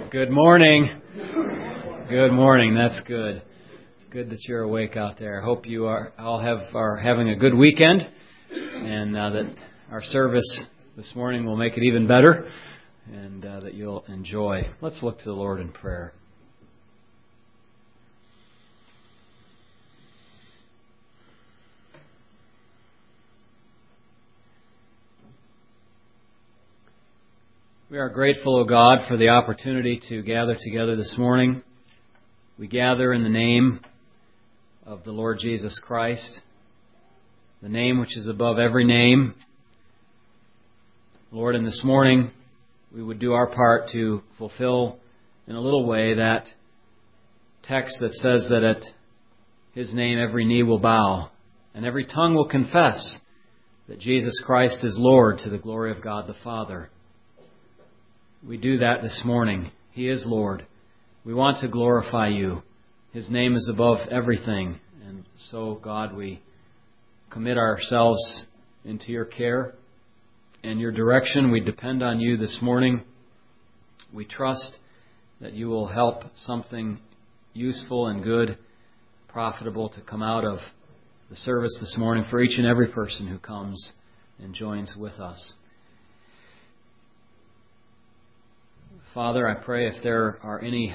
Good morning. Good morning. That's good. Good that you're awake out there. I hope you are having a good weekend, and that our service this morning will make it even better, and that you'll enjoy. Let's look to the Lord in prayer. We are grateful, O God, for the opportunity to gather together this morning. We gather in the name of the Lord Jesus Christ, the name which is above every name. Lord, in this morning, we would do our part to fulfill in a little way that text that says that at His name every knee will bow and every tongue will confess that Jesus Christ is Lord, to the glory of God the Father. We do that this morning. He is Lord. We want to glorify You. His name is above everything. And so, God, we commit ourselves into Your care and Your direction. We depend on You this morning. We trust that You will help something useful and good, profitable to come out of the service this morning for each and every person who comes and joins with us. Father, I pray if there are any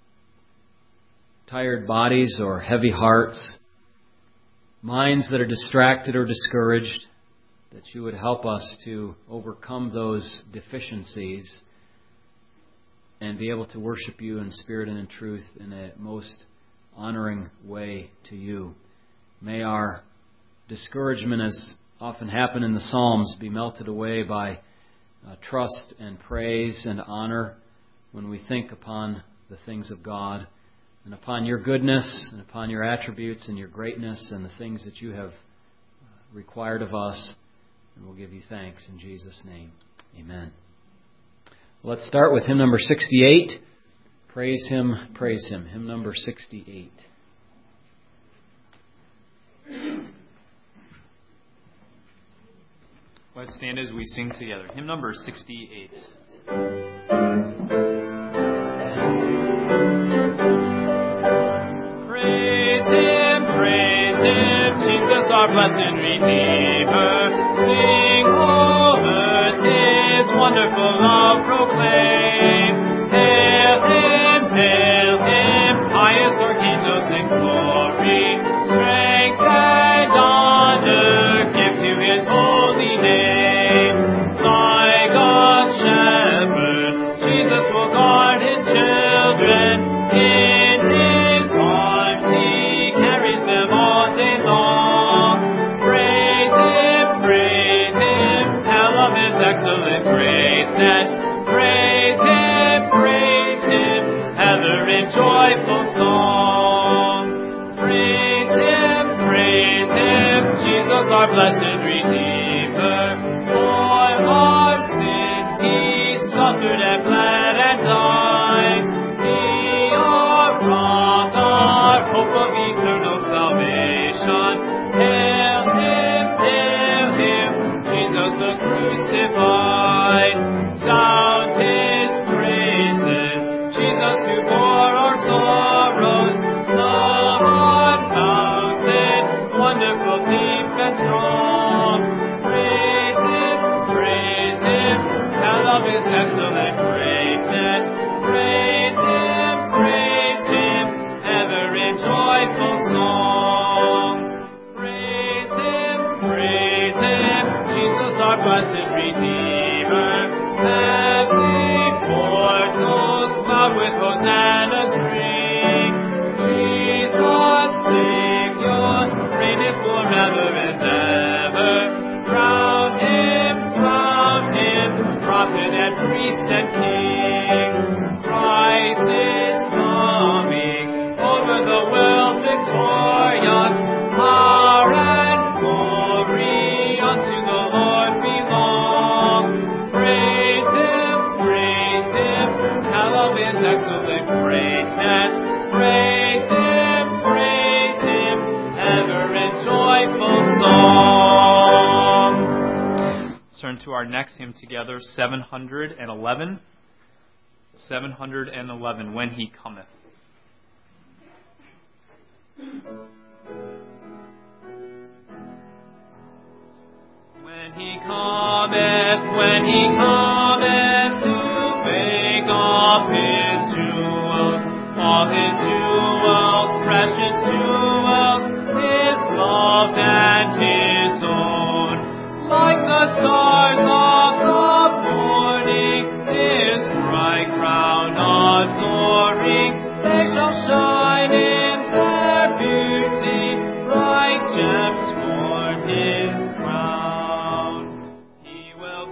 tired bodies or heavy hearts, minds that are distracted or discouraged, that You would help us to overcome those deficiencies and be able to worship You in spirit and in truth in a most honoring way to You. May our discouragement, as often happen in the Psalms, be melted away by trust and praise and honor when we think upon the things of God and upon Your goodness and upon Your attributes and Your greatness and the things that You have required of us. And we'll give You thanks in Jesus' name. Amen. Let's start with hymn number 68. Praise Him, praise Him. Hymn number 68. Let's stand as we sing together. Hymn number 68. Jesus, our blessed Redeemer, sing, O earth, His wonderful love proclaim. Hail Him, highest archangels in glory, strength and honor give to His holy name. Like a shepherd, Jesus will guard His children. In His arms He carries them all day long. Excellent greatness. Praise Him, ever in joyful song. Praise Him, Jesus our blessed Redeemer. For our sins He suffered and bled and died. He our rock, our hope of eternal salvation. Hail Him, Jesus the crucified. Sound His praises, Jesus who bore our sorrows. Love unbounded, wonderful, deep and strong. Praise Him, tell of His excellent greatness. Praise Him, ever in joyful song. Praise Him, Jesus our blessed Redeemer. Heavenly portals loud with hosannas ring. Jesus Savior reigneth forever and ever. Crown Him, prophet and priest and king. Christ is coming, over the world victorious. Power and glory unto the Lord belong. Praise Him, tell of His excellent greatness. Praise Him, ever in joyful song. Let's turn to our next hymn together, 711. 711, When He Cometh. When He cometh to make up His jewels, all His jewels, precious jewels, His love and His own. Like the stars of the morning, His bright crown adoring, they shall shine in their beauty, bright gems form His crown. He will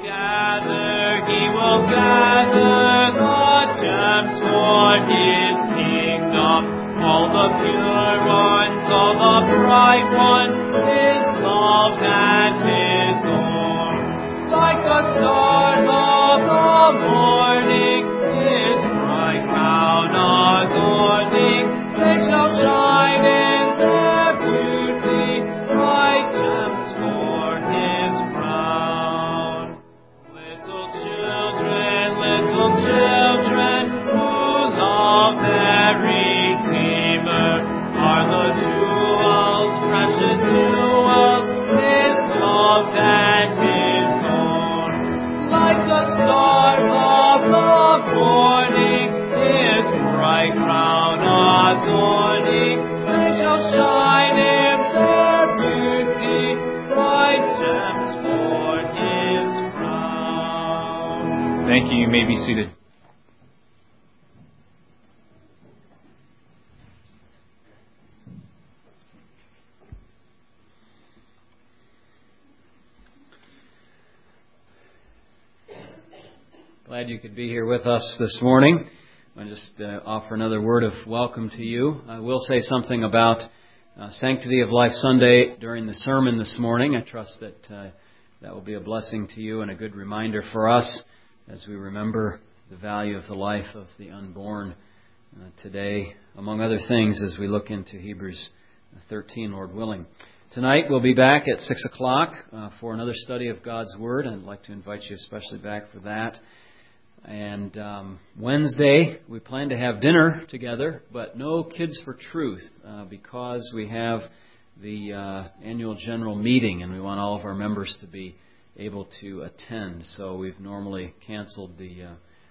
gather the gems for His kingdom, all the pure ones, all the bright ones, His love and His own. Like the stars of the morning, His bright crown adorning, they shall shine in their beauty, bright gems for His crown. Little children who love their Redeemer are the jewels, precious jewels, His love and His own. Like the stars of the morning, His bright crown adorning, they shall shine in their beauty, bright gems for His crown. Thank you. You may be seated. Glad you could be here with us this morning. I want to just offer another word of welcome to you. I will say something about Sanctity of Life Sunday during the sermon this morning. I trust that that will be a blessing to you and a good reminder for us as we remember the value of the life of the unborn today, among other things, as we look into Hebrews 13, Lord willing. Tonight we'll be back at 6 o'clock for another study of God's Word. I'd like to invite you especially back for that. And Wednesday, we plan to have dinner together, but no Kids for Truth because we have the annual general meeting and we want all of our members to be able to attend. So we've normally canceled the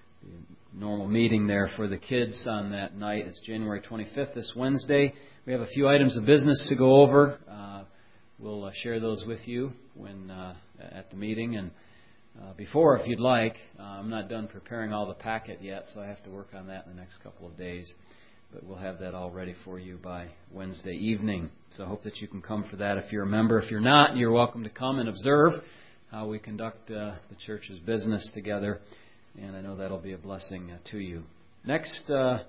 normal meeting there for the kids on that night. It's January 25th, this Wednesday. We have a few items of business to go over. We'll share those with you when at the meeting. And before, if you'd like, I'm not done preparing all the packet yet, so I have to work on that in the next couple of days. But we'll have that all ready for you by Wednesday evening. So I hope that you can come for that if you're a member. If you're not, you're welcome to come and observe how we conduct the church's business together. And I know that'll be a blessing to you. Next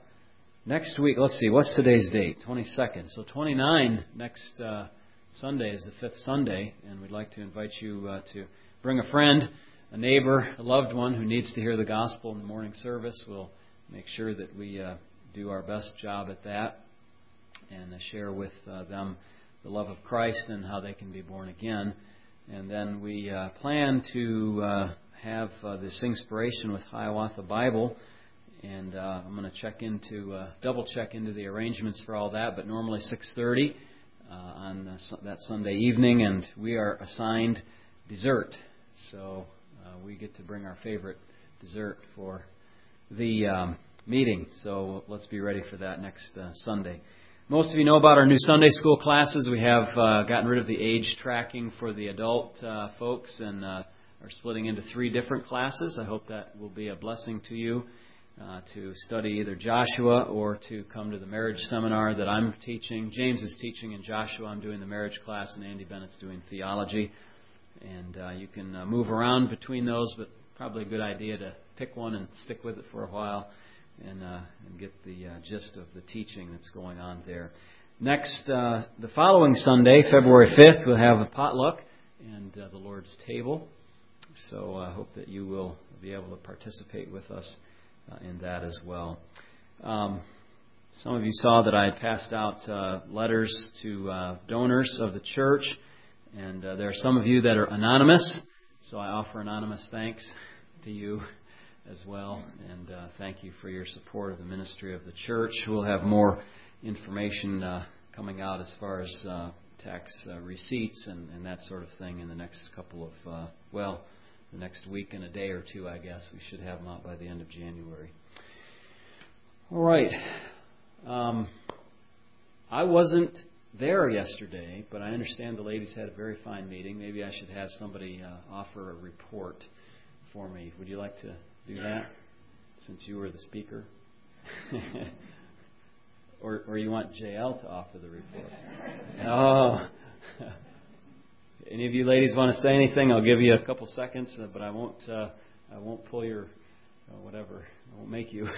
week, let's see, what's today's date? 22nd. So 29 next Sunday is the fifth Sunday, and we'd like to invite you to bring a friend, a neighbor, a loved one who needs to hear the gospel in the morning service. We'll make sure that we do our best job at that and share with them the love of Christ and how they can be born again. And then we plan to have this Inspiration with Hiawatha Bible. And I'm going to double check into the arrangements for all that, but normally 6:30 on that Sunday evening, and we are assigned dessert. So we get to bring our favorite dessert for the meeting. So let's be ready for that next Sunday. Most of you know about our new Sunday school classes. We have gotten rid of the age tracking for the adult folks and are splitting into 3 different classes. I hope that will be a blessing to you to study either Joshua or to come to the marriage seminar that I'm teaching. James is teaching in Joshua. I'm doing the marriage class, and Andy Bennett's doing theology. And you can move around between those, but probably a good idea to pick one and stick with it for a while and get the gist of the teaching that's going on there. Next, the following Sunday, February 5th, we'll have a potluck and the Lord's table. So I hope that you will be able to participate with us in that as well. Some of you saw that I had passed out letters to donors of the church. And there are some of you that are anonymous, so I offer anonymous thanks to you as well. And thank you for your support of the ministry of the church. We'll have more information coming out as far as tax receipts and that sort of thing in the next couple of, the next week and a day or two, I guess. We should have them out by the end of January. All right. I wasn't there yesterday, but I understand the ladies had a very fine meeting. Maybe I should have somebody offer a report for me. Would you like to do that, since you were the speaker? Or you want JL to offer the report? Oh. Any of you ladies want to say anything? I'll give you a couple seconds, but I won't pull your whatever. I won't make you.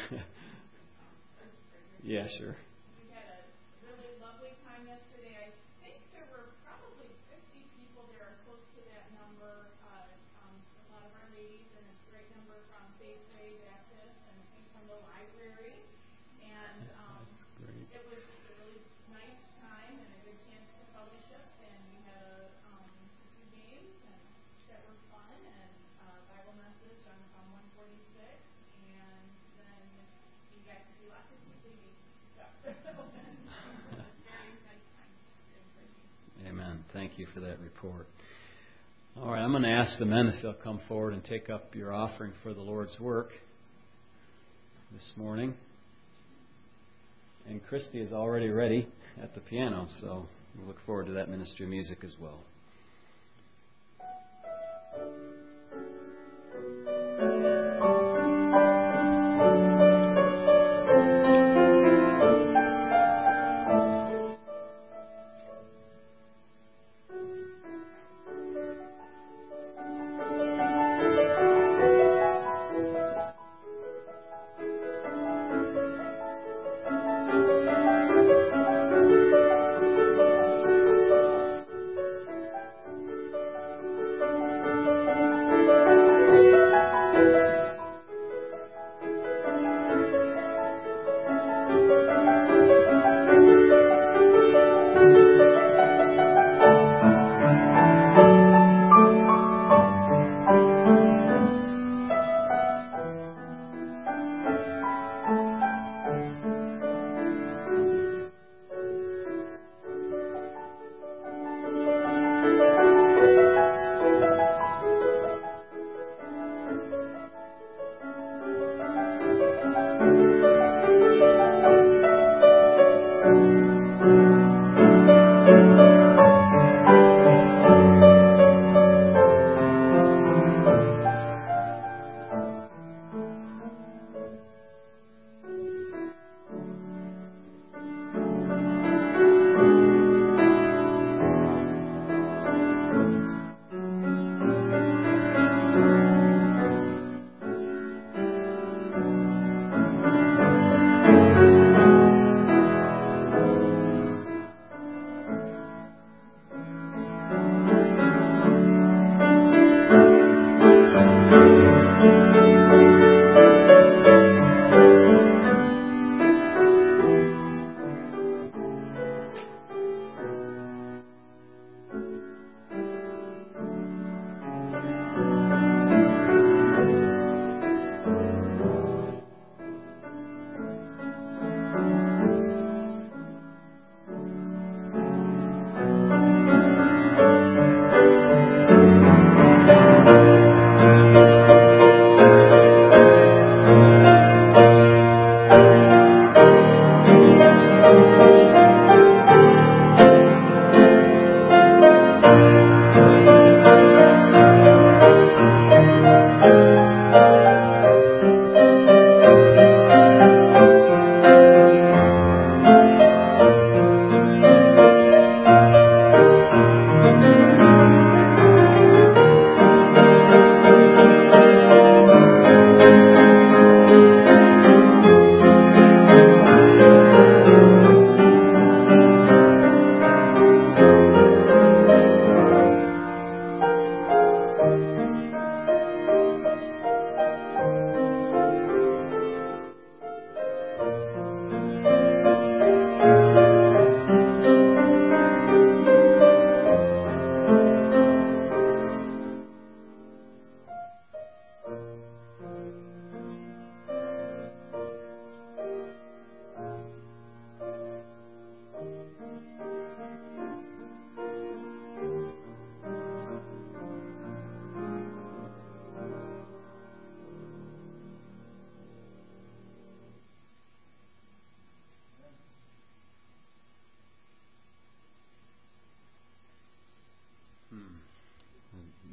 Yeah, sure. We had a really lovely time yesterday. I think there were probably 50 people there, or close to that number. A lot of our ladies, and a great number from Faithway Baptist, and I think from the library. And it was a really nice time and a good chance to fellowship. And we had a few games that were fun, and Bible message on Psalm 146, and then you got to do lots of completing stuff. Very nice time. Amen. Thank you for that report. All right, I'm going to ask the men if they'll come forward and take up your offering for the Lord's work this morning. And Christy is already ready at the piano, so we look forward to that ministry of music as well.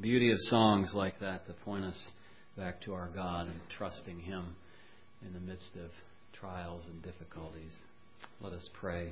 beauty of songs like that point us back to our God and trusting Him in the midst of trials and difficulties. Let us pray.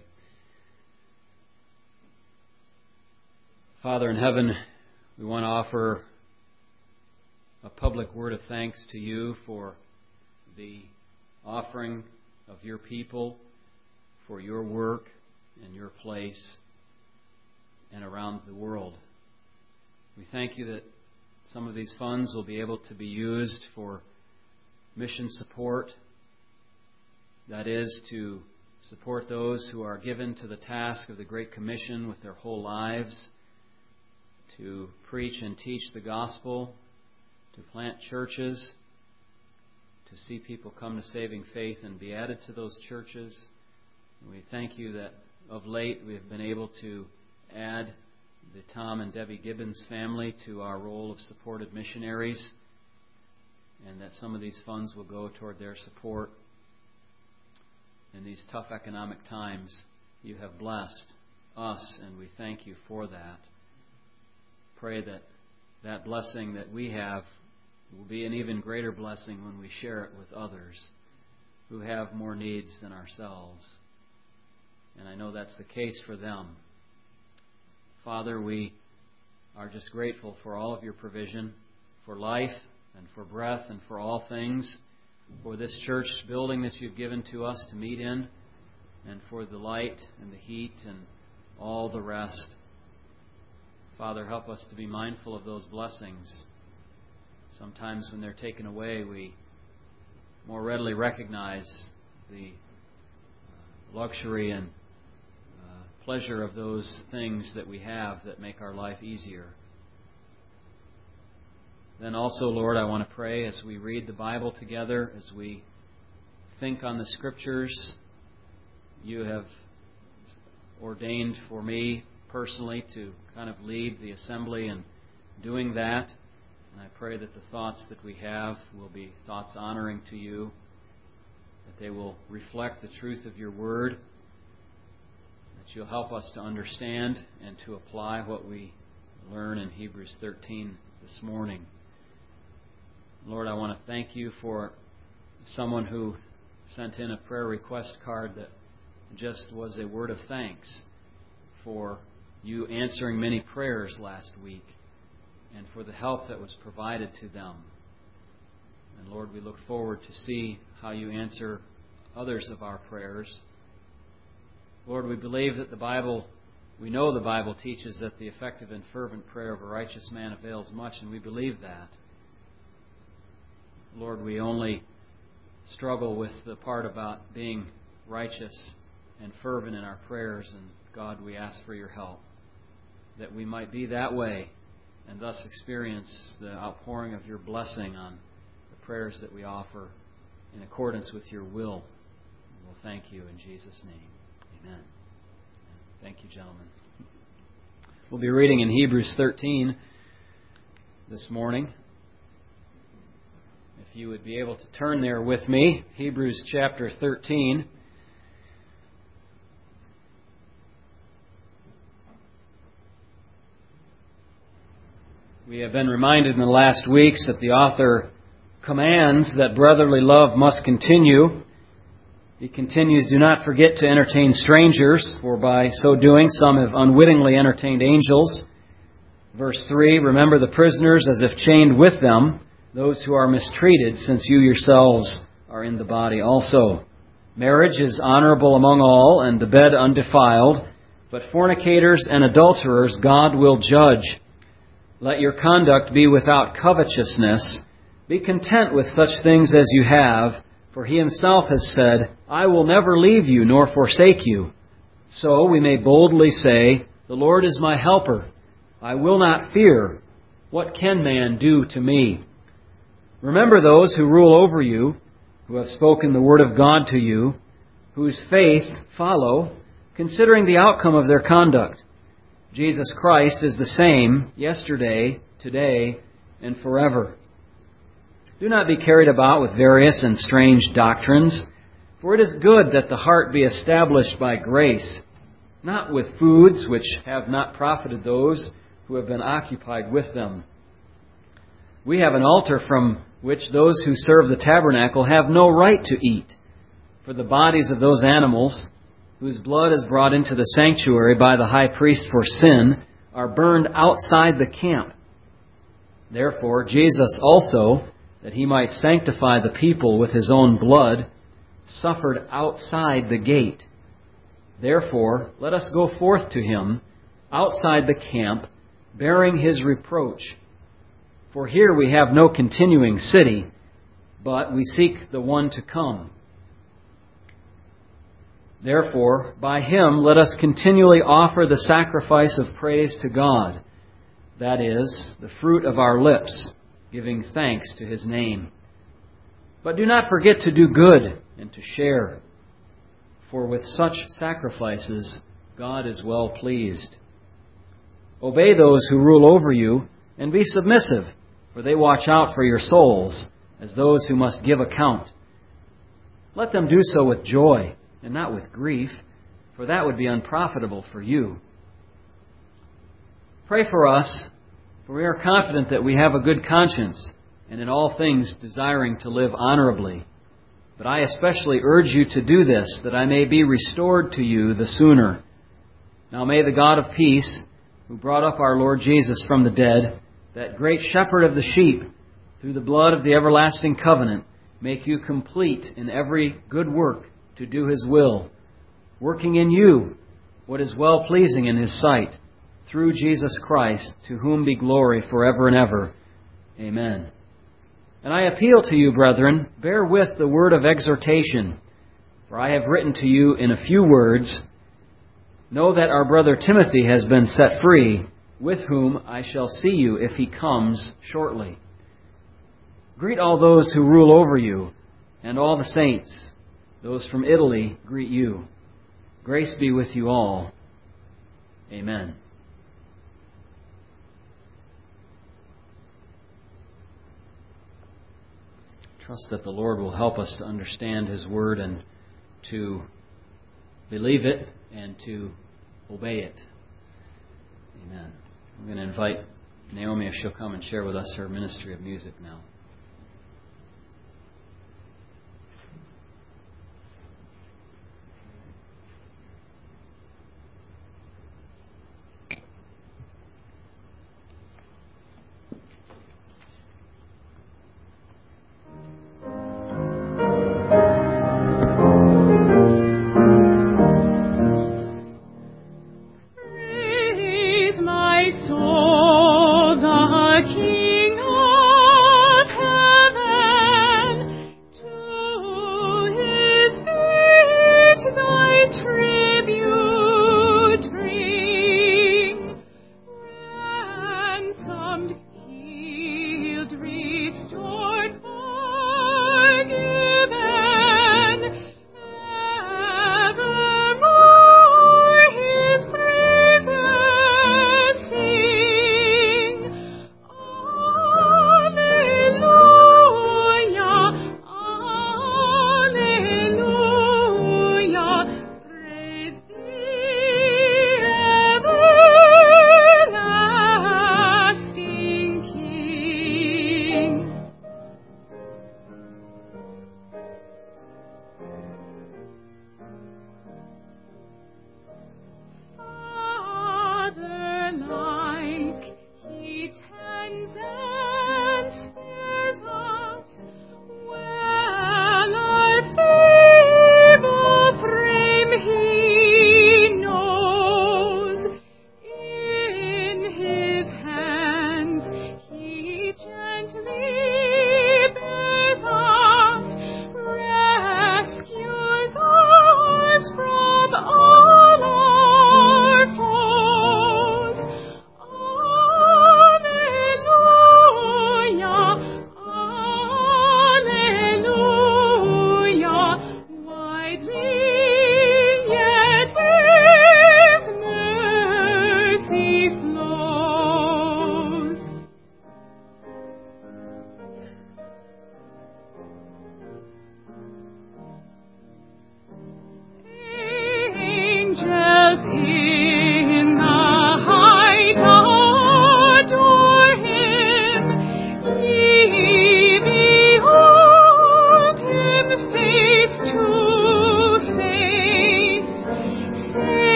Father in heaven, we want to offer a public word of thanks to You for the offering of Your people, for Your work and Your place and around the world. We thank You that some of these funds will be able to be used for mission support. That is, to support those who are given to the task of the Great Commission with their whole lives, to preach and teach the gospel, to plant churches, to see people come to saving faith and be added to those churches. And we thank You that of late we have been able to add the Tom and Debbie Gibbons family to our role of supported missionaries, and that some of these funds will go toward their support. In these tough economic times, You have blessed us, and we thank You for that. Pray that that blessing that we have will be an even greater blessing when we share it with others who have more needs than ourselves. And I know that's the case for them. Father, we are just grateful for all of Your provision, for life and for breath and for all things, for this church building that You've given to us to meet in, and for the light and the heat and all the rest. Father, help us to be mindful of those blessings. Sometimes when they're taken away, we more readily recognize the luxury and pleasure of those things that we have that make our life easier. Then also, Lord, I want to pray as we read the Bible together, as we think on the Scriptures. You have ordained for me personally to kind of lead the assembly in doing that. And I pray that the thoughts that we have will be thoughts honoring to You, that they will reflect the truth of Your Word, that You'll help us to understand and to apply what we learn in Hebrews 13 this morning. Lord, I want to thank You for someone who sent in a prayer request card that just was a word of thanks for You answering many prayers last week and for the help that was provided to them. And Lord, we look forward to see how You answer others of our prayers. Lord, we believe that we know the Bible teaches that the effective and fervent prayer of a righteous man avails much, and we believe that. Lord, we only struggle with the part about being righteous and fervent in our prayers, and God, we ask for Your help, that we might be that way and thus experience the outpouring of Your blessing on the prayers that we offer in accordance with Your will. And we'll thank You in Jesus' name. Amen. Thank you, gentlemen. We'll be reading in Hebrews 13 this morning. If you would be able to turn there with me, Hebrews chapter 13. We have been reminded in the last weeks that the author commands that brotherly love must continue. He continues, "Do not forget to entertain strangers, for by so doing some have unwittingly entertained angels." Verse 3, "Remember the prisoners as if chained with them, those who are mistreated, since you yourselves are in the body also. Marriage is honorable among all, and the bed undefiled, but fornicators and adulterers God will judge. Let your conduct be without covetousness. Be content with such things as you have, for He Himself has said, 'I will never leave you nor forsake you.' So we may boldly say, 'The Lord is my helper. I will not fear. What can man do to me?' Remember those who rule over you, who have spoken the word of God to you, whose faith follow, considering the outcome of their conduct. Jesus Christ is the same yesterday, today, and forever. Do not be carried about with various and strange doctrines, for it is good that the heart be established by grace, not with foods which have not profited those who have been occupied with them. We have an altar from which those who serve the tabernacle have no right to eat. For the bodies of those animals, whose blood is brought into the sanctuary by the high priest for sin, are burned outside the camp. Therefore, Jesus also, that he might sanctify the people with his own blood, suffered outside the gate. Therefore, let us go forth to him outside the camp, bearing his reproach. For here we have no continuing city, but we seek the one to come. Therefore, by him let us continually offer the sacrifice of praise to God, that is, the fruit of our lips, giving thanks to his name. But do not forget to do good and to share, for with such sacrifices God is well pleased. Obey those who rule over you, and be submissive, for they watch out for your souls, as those who must give account. Let them do so with joy, and not with grief, for that would be unprofitable for you. Pray for us, for we are confident that we have a good conscience, and in all things desiring to live honorably. But I especially urge you to do this, that I may be restored to you the sooner. Now may the God of peace, who brought up our Lord Jesus from the dead, that great shepherd of the sheep, through the blood of the everlasting covenant, make you complete in every good work to do his will, working in you what is well-pleasing in his sight, through Jesus Christ, to whom be glory forever and ever. Amen. And I appeal to you, brethren, bear with the word of exhortation, for I have written to you in a few words. Know that our brother Timothy has been set free, with whom I shall see you if he comes shortly. Greet all those who rule over you, and all the saints. Those from Italy greet you. Grace be with you all. Amen. Trust that the Lord will help us to understand his word and to believe it and to obey it. Amen. I'm going to invite Naomi if she'll come and share with us her ministry of music now. Praise my soul, the King of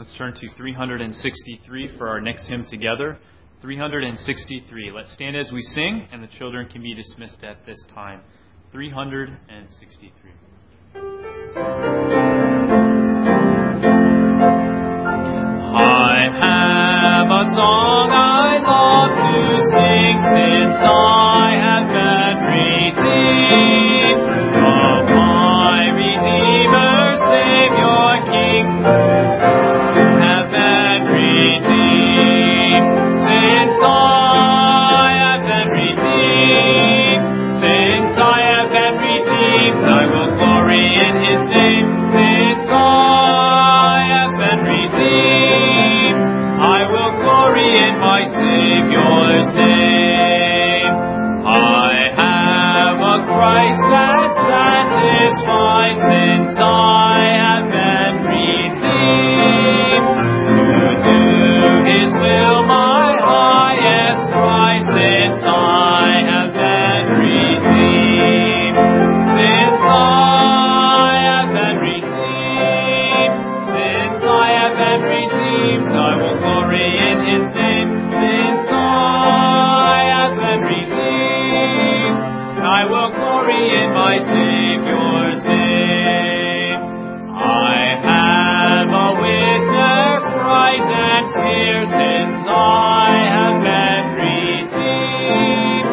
Let's turn to 363 for our next hymn together. 363. Let's stand as we sing, and the children can be dismissed at this time. 363. I have a song I love to sing since I have been redeemed from my Redeemer, Savior, King, have been redeemed. Since I have been redeemed, since I have been redeemed, I will glory in His name. Since I have been redeemed, I will glory in my Savior's name. I have a Christ that satisfies since I have been redeemed. To do His will, my highest prize, since I have been redeemed. Since I have been redeemed, since I have been redeemed, I will glory in His name. Since I have been redeemed, I will glory in my Savior's name. I have a witness bright and clear since I have been redeemed,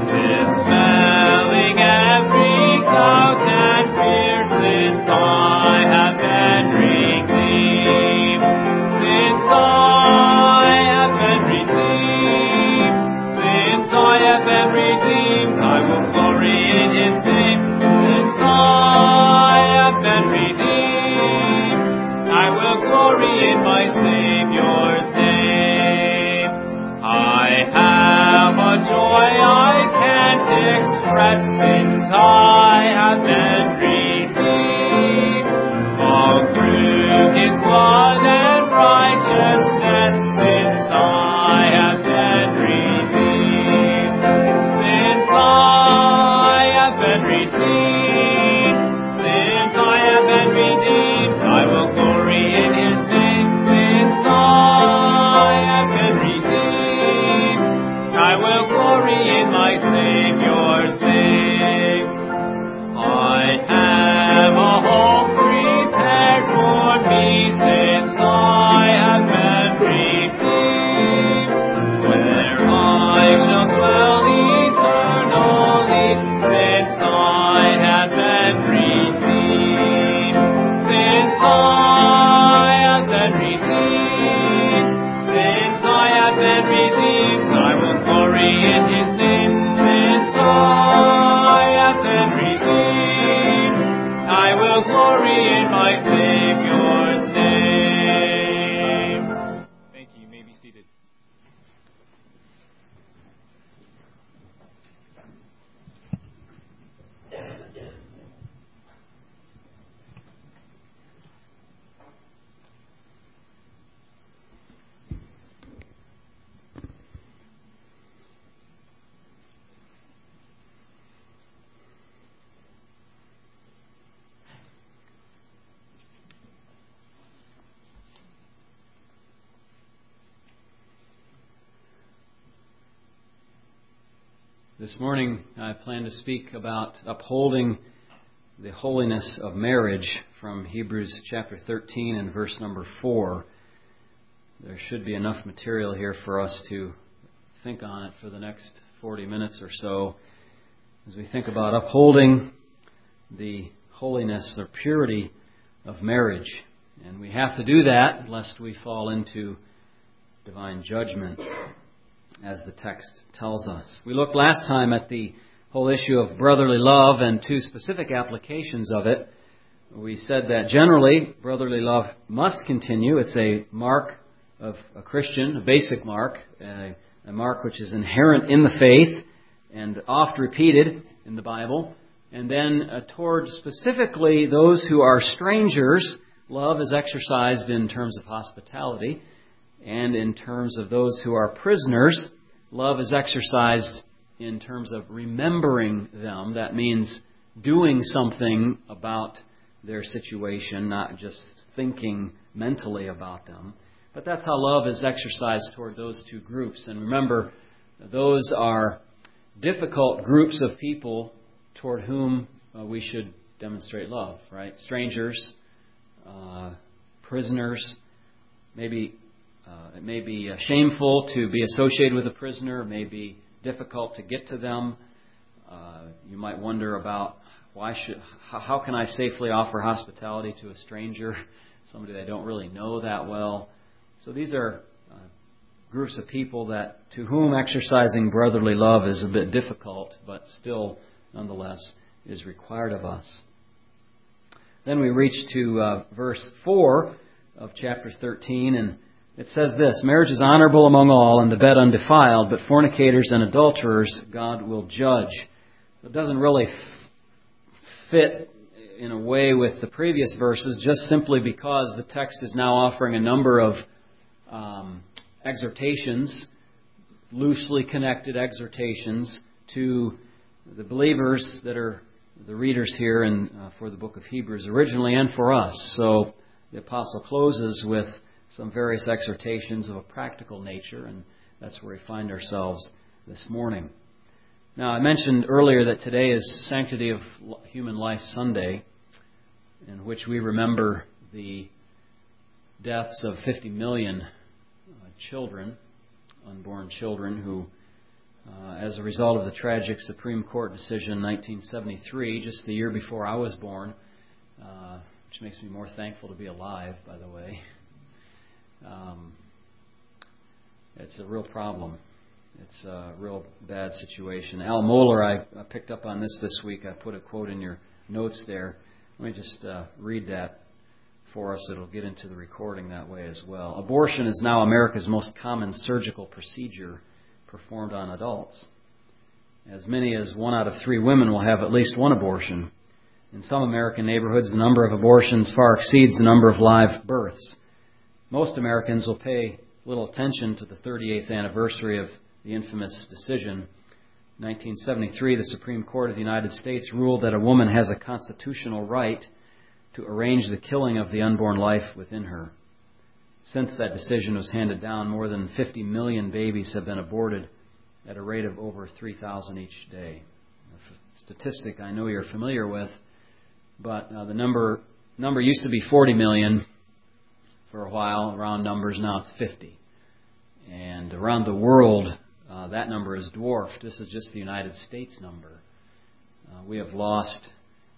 dispelling every doubt and fear since I have been redeemed. Since I have been redeemed, since I have been redeemed, I will glory in His name. Since I have been redeemed, I will glory in my Savior's name. I have a joy I can't express since I have been redeemed. All through His blood and righteousness since I have been redeemed. Since I have been redeemed, since I have been redeemed, I will glory in His name. Since I have been redeemed, I will glory in my Savior's name. I have a home prepared for me since I have been redeemed, where I shall dwell eternally since I have been redeemed. Since I have been redeemed, since I have been redeemed, I will glory in His name. Since I have been redeemed, I will glory in my Savior's name. Thank you. You may be seated. This morning I plan to speak about upholding the holiness of marriage from Hebrews chapter 13 and verse number 4. There should be enough material here for us to think on it for the next 40 minutes or so as we think about upholding the holiness or purity of marriage. And we have to do that lest we fall into divine judgment, as the text tells us. We looked last time at the whole issue of brotherly love and two specific applications of it. We said that generally brotherly love must continue. It's a mark of a Christian, a basic mark, a mark which is inherent in the faith and oft repeated in the Bible. And then toward specifically those who are strangers, love is exercised in terms of hospitality. And in terms of those who are prisoners, love is exercised in terms of remembering them. That means doing something about their situation, not just thinking mentally about them. But that's how love is exercised toward those two groups. And remember, those are difficult groups of people toward whom we should demonstrate love, right? Strangers, prisoners. Maybe it may be shameful to be associated with a prisoner. It may be difficult to get to them. You might wonder about how can I safely offer hospitality to a stranger, somebody that I don't really know that well. So these are groups of people to whom exercising brotherly love is a bit difficult, but still, nonetheless, is required of us. Then we reach to verse 4 of chapter 13, and it says this: "Marriage is honorable among all, and the bed undefiled, but fornicators and adulterers God will judge." It doesn't really fit in a way with the previous verses, just simply because the text is now offering a number of exhortations, loosely connected exhortations to the believers that are the readers here for the book of Hebrews originally, and for us. So the apostle closes with some various exhortations of a practical nature, and that's where we find ourselves this morning. Now, I mentioned earlier that today is Sanctity of Human Life Sunday, in which we remember the deaths of 50 million children, unborn children, who, as a result of the tragic Supreme Court decision in 1973, just the year before I was born, which makes me more thankful to be alive, by the way. It's a real problem. It's a real bad situation. Al Mohler, I picked up on this week. I put a quote in your notes there. Let me just read that for us. It'll get into the recording that way as well. "Abortion is now America's most common surgical procedure performed on adults. As many as 1 out of 3 women will have at least one abortion. In some American neighborhoods, the number of abortions far exceeds the number of live births. Most Americans will pay little attention to the 38th anniversary of the infamous decision. In 1973, the Supreme Court of the United States ruled that a woman has a constitutional right to arrange the killing of the unborn life within her. Since that decision was handed down, more than 50 million babies have been aborted at a rate of over 3,000 each day." A statistic I know you're familiar with, but the number used to be 40 million for a while, round numbers. Now it's 50. And around the world, that number is dwarfed. This is just the United States number. We have lost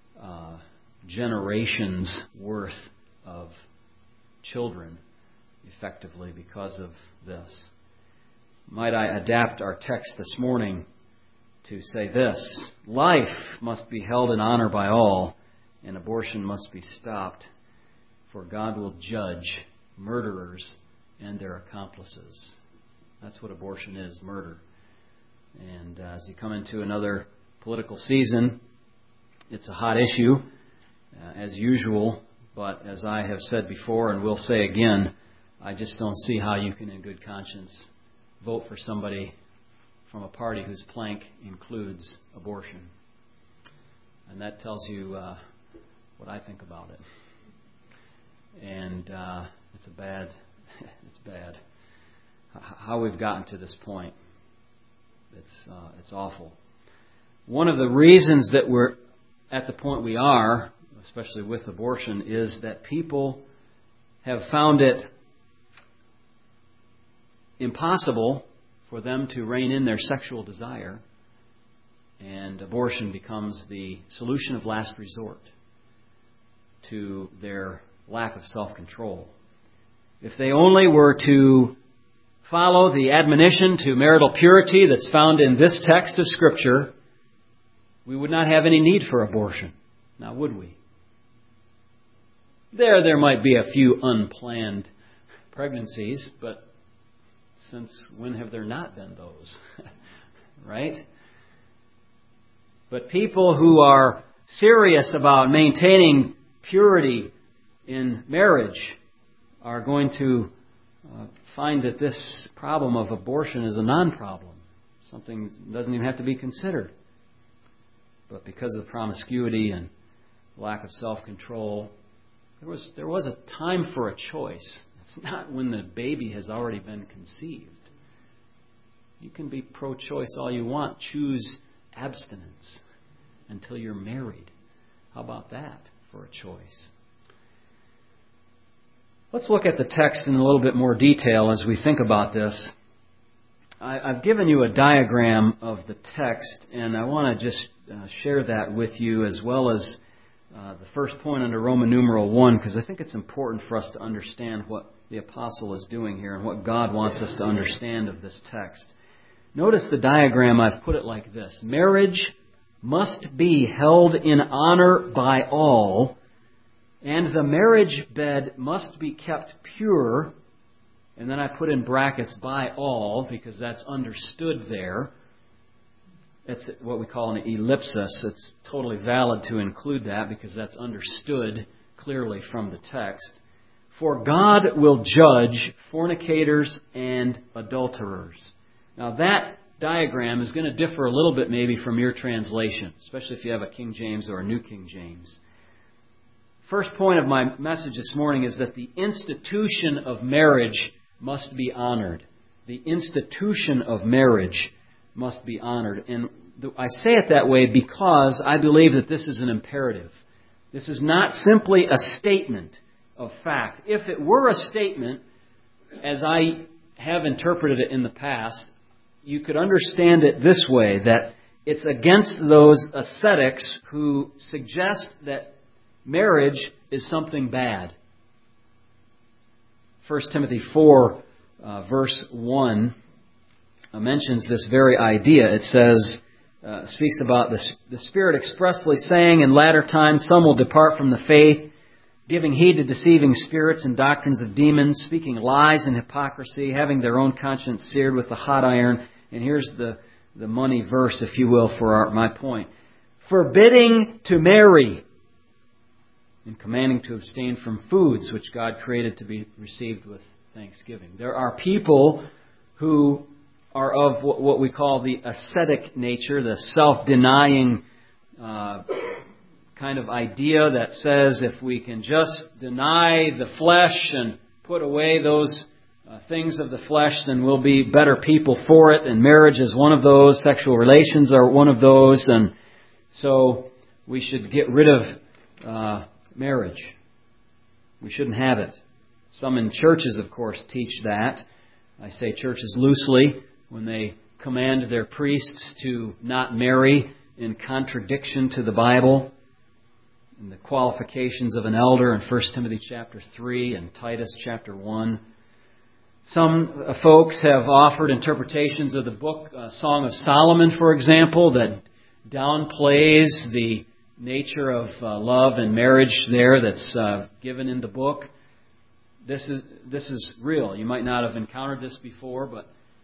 generations worth of children effectively because of this. Might I adapt our text this morning to say this: life must be held in honor by all, and abortion must be stopped, for God will judge murderers and their accomplices. That's what abortion is, murder. And as you come into another political season, it's a hot issue, as usual. But as I have said before and will say again, I just don't see how you can in good conscience vote for somebody from a party whose plank includes abortion. And that tells you what I think about it. And it's bad. How we've gotten to this point. It's awful. One of the reasons that we're at the point we are, especially with abortion, is that people have found it impossible for them to rein in their sexual desire, and abortion becomes the solution of last resort to their lack of self-control. If they only were to follow the admonition to marital purity that's found in this text of Scripture, we would not have any need for abortion. Now, would we? There might be a few unplanned pregnancies, but since when have there not been those? Right? But people who are serious about maintaining purity in marriage are going to find that this problem of abortion is a non-problem, something that doesn't even have to be considered. But because of promiscuity and lack of self-control, There was a time for a choice. It's not when the baby has already been conceived. You can be pro-choice all you want. Choose abstinence until you're married. How about that for a choice? Let's look at the text in a little bit more detail as we think about this. I've given you a diagram of the text, and I want to just share that with you as well as the first point under Roman numeral 1, because I think it's important for us to understand what the apostle is doing here and what God wants us to understand of this text. Notice the diagram. I've put it like this. Marriage must be held in honor by all, and the marriage bed must be kept pure. And then I put in brackets by all, because that's understood there. It's what we call an ellipsis. It's totally valid to include that because that's understood clearly from the text. For God will judge fornicators and adulterers. Now that diagram is going to differ a little bit maybe from your translation, especially if you have a King James or a New King James. First point of my message this morning is that the institution of marriage must be honored. The institution of marriage must be honored. And I say it that way because I believe that this is an imperative. This is not simply a statement of fact. If it were a statement, as I have interpreted it in the past, you could understand it this way, that it's against those ascetics who suggest that marriage is something bad. 1 Timothy 4, verse 1, mentions this very idea. It says, speaks about the Spirit expressly saying, in latter times some will depart from the faith, giving heed to deceiving spirits and doctrines of demons, speaking lies and hypocrisy, having their own conscience seared with a hot iron. And here's the money verse, if you will, for my point. Forbidding to marry, and commanding to abstain from foods which God created to be received with thanksgiving. There are people who are of what we call the ascetic nature, the self-denying kind of idea that says if we can just deny the flesh and put away those things of the flesh, then we'll be better people for it. And marriage is one of those. Sexual relations are one of those. And so we should get rid of marriage. We shouldn't have it. Some in churches, of course, teach that. I say churches loosely when they command their priests to not marry in contradiction to the Bible and the qualifications of an elder in 1 Timothy chapter 3 and Titus chapter 1. Some folks have offered interpretations of the book Song of Solomon, for example, that downplays the nature of love and marriage there that's given in the book. This is real. You might not have encountered this before, but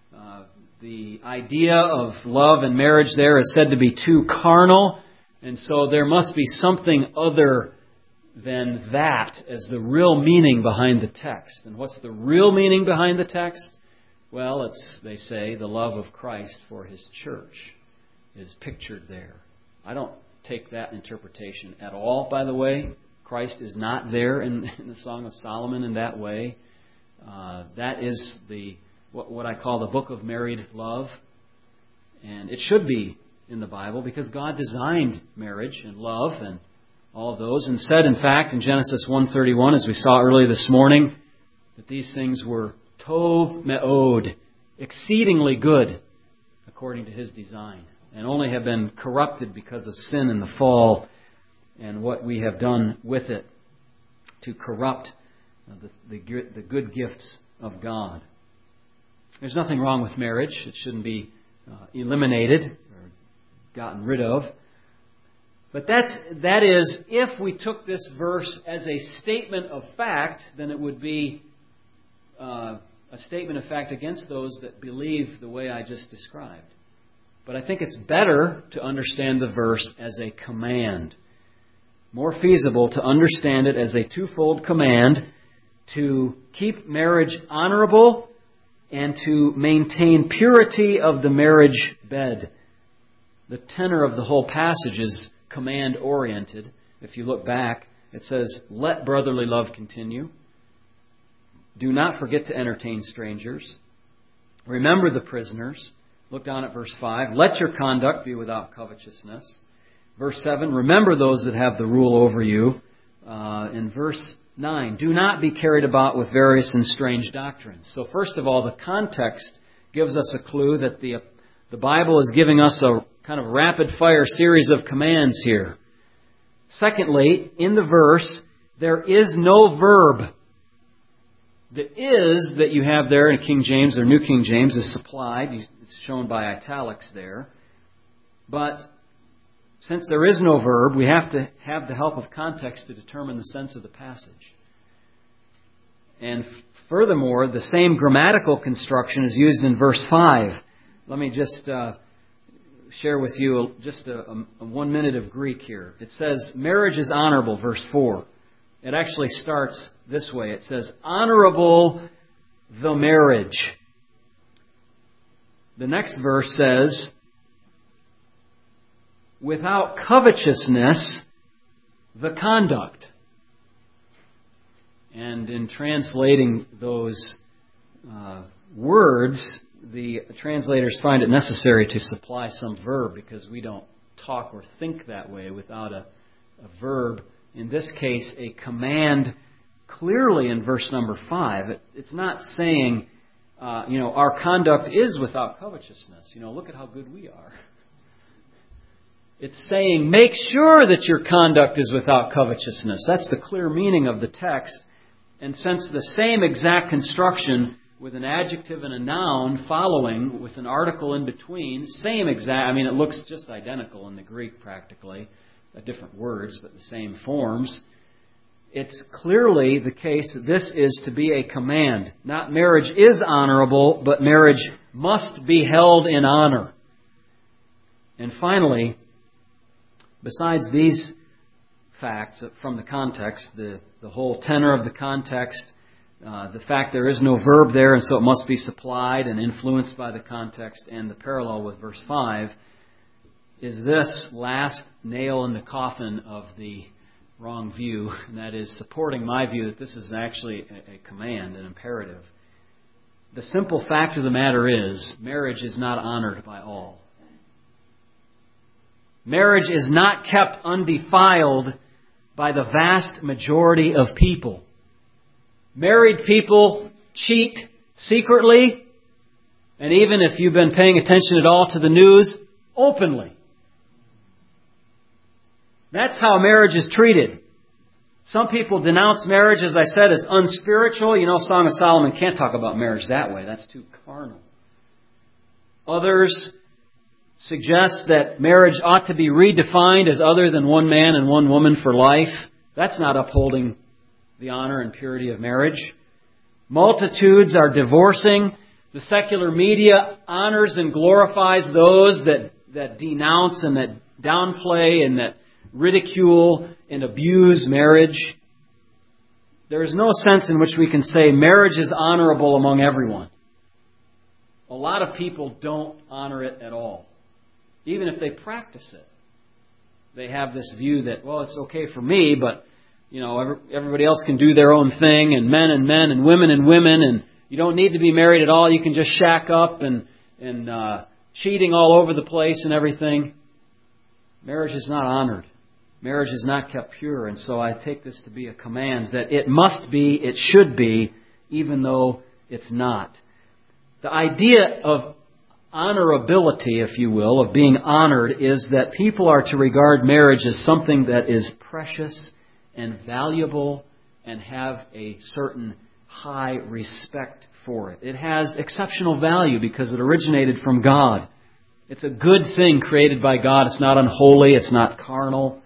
the idea of love and marriage there is said to be too carnal, and so there must be something other than that as the real meaning behind the text. And what's the real meaning behind the text? Well, it's, they say, the love of Christ for His church is pictured there. I don't take that interpretation at all, by the way. Christ is not there in the Song of Solomon in that way. That is what I call the book of married love. And it should be in the Bible because God designed marriage and love and all of those, and said, in fact, in Genesis 1:31, as we saw earlier this morning, that these things were tov me'od, exceedingly good, according to His design, and only have been corrupted because of sin and the fall and what we have done with it to corrupt the good gifts of God. There's nothing wrong with marriage. It shouldn't be eliminated or gotten rid of. But that is, if we took this verse as a statement of fact, then it would be a statement of fact against those that believe the way I just described. But I think it's better to understand the verse as a command. More feasible to understand it as a twofold command to keep marriage honorable and to maintain purity of the marriage bed. The tenor of the whole passage is command-oriented. If you look back It says, let brotherly love continue. Do not forget to entertain strangers. Remember the prisoners. Look down at verse 5. Let your conduct be without covetousness. Verse 7, remember those that have the rule over you. In verse 9, do not be carried about with various and strange doctrines. So first of all, the context gives us a clue that the Bible is giving us a kind of rapid-fire series of commands here. Secondly, in the verse, there is no verb. The is that you have there in King James or New King James is supplied. It's shown by italics there. But since there is no verb, we have to have the help of context to determine the sense of the passage. And furthermore, the same grammatical construction is used in verse 5. Let me just share with you just a 1 minute of Greek here. It says, marriage is honorable, verse 4. It actually starts this way. It says, honorable the marriage. The next verse says, without covetousness, the conduct. And in translating those words, the translators find it necessary to supply some verb because we don't talk or think that way without a verb. In this case, a command clearly in verse number 5. It's not saying, our conduct is without covetousness. Look at how good we are. It's saying, make sure that your conduct is without covetousness. That's the clear meaning of the text. And since the same exact construction with an adjective and a noun following with an article in between, it looks just identical in the Greek practically, different words but the same forms. It's clearly the case that this is to be a command. Not marriage is honorable, but marriage must be held in honor. And finally, besides these facts from the context, the whole tenor of the context, the fact there is no verb there and so it must be supplied and influenced by the context, and the parallel with verse 5, is this last nail in the coffin of the wrong view, and that is supporting my view that this is actually a command, an imperative. The simple fact of the matter is, marriage is not honored by all. Marriage is not kept undefiled by the vast majority of people. Married people cheat secretly, and even if you've been paying attention at all to the news, openly. That's how marriage is treated. Some people denounce marriage, as I said, as unspiritual. Song of Solomon can't talk about marriage that way. That's too carnal. Others suggest that marriage ought to be redefined as other than one man and one woman for life. That's not upholding the honor and purity of marriage. Multitudes are divorcing. The secular media honors and glorifies those that denounce and that downplay and that ridicule and abuse marriage. There is no sense in which we can say marriage is honorable among everyone. A lot of people don't honor it at all. Even if they practice it. They have this view that, it's okay for me, but everybody else can do their own thing, and men and women, and you don't need to be married at all. You can just shack up and cheating all over the place and everything. Marriage is not honored. Marriage is not kept pure, and so I take this to be a command that it must be, it should be, even though it's not. The idea of honorability, if you will, of being honored, is that people are to regard marriage as something that is precious and valuable and have a certain high respect for it. It has exceptional value because it originated from God. It's a good thing created by God. It's not unholy. It's not carnal.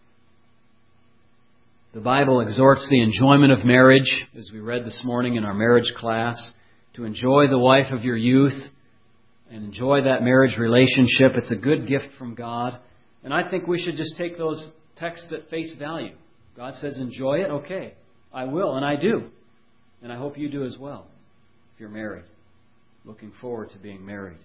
The Bible exhorts the enjoyment of marriage, as we read this morning in our marriage class, to enjoy the wife of your youth and enjoy that marriage relationship. It's a good gift from God. And I think we should just take those texts at face value. God says enjoy it, okay. I will, and I do. And I hope you do as well, if you're married. Looking forward to being married.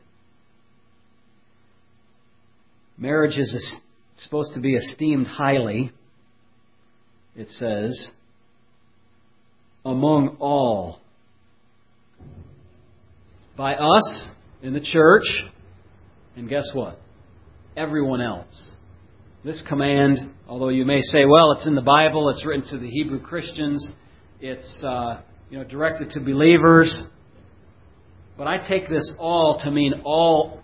Marriage is supposed to be esteemed highly. it says, among all. By us in the church, and guess what? Everyone else. This command, although you may say, well, it's in the Bible, it's written to the Hebrew Christians, it's directed to believers, but I take this all to mean all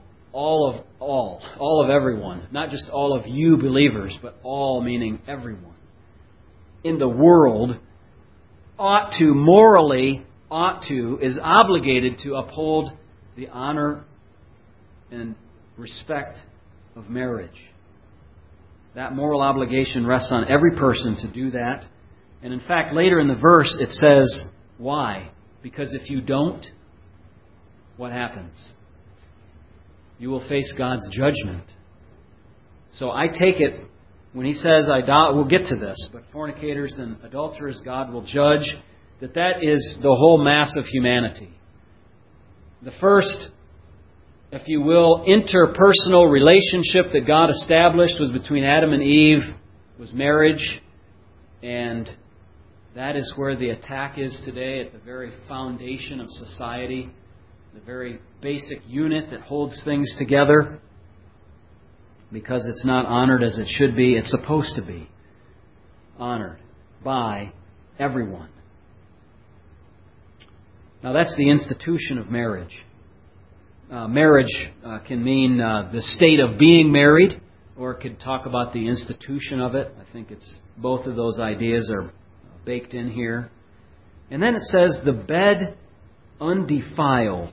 of everyone, not just all of you believers, but all meaning everyone in the world is obligated to uphold the honor and respect of marriage. That moral obligation rests on every person to do that. And in fact, later in the verse it says, why? Because if you don't, what happens? You will face God's judgment. So I take it, when he says, we'll get to this, but fornicators and adulterers God will judge, that is the whole mass of humanity. The first, if you will, interpersonal relationship that God established was between Adam and Eve, was marriage, and that is where the attack is today, at the very foundation of society, the very basic unit that holds things together. Because it's not honored as it should be, it's supposed to be honored by everyone. Now that's the institution of marriage. Marriage can mean the state of being married, or it could talk about the institution of it. I think it's both of those ideas are baked in here. And then it says, the bed undefiled.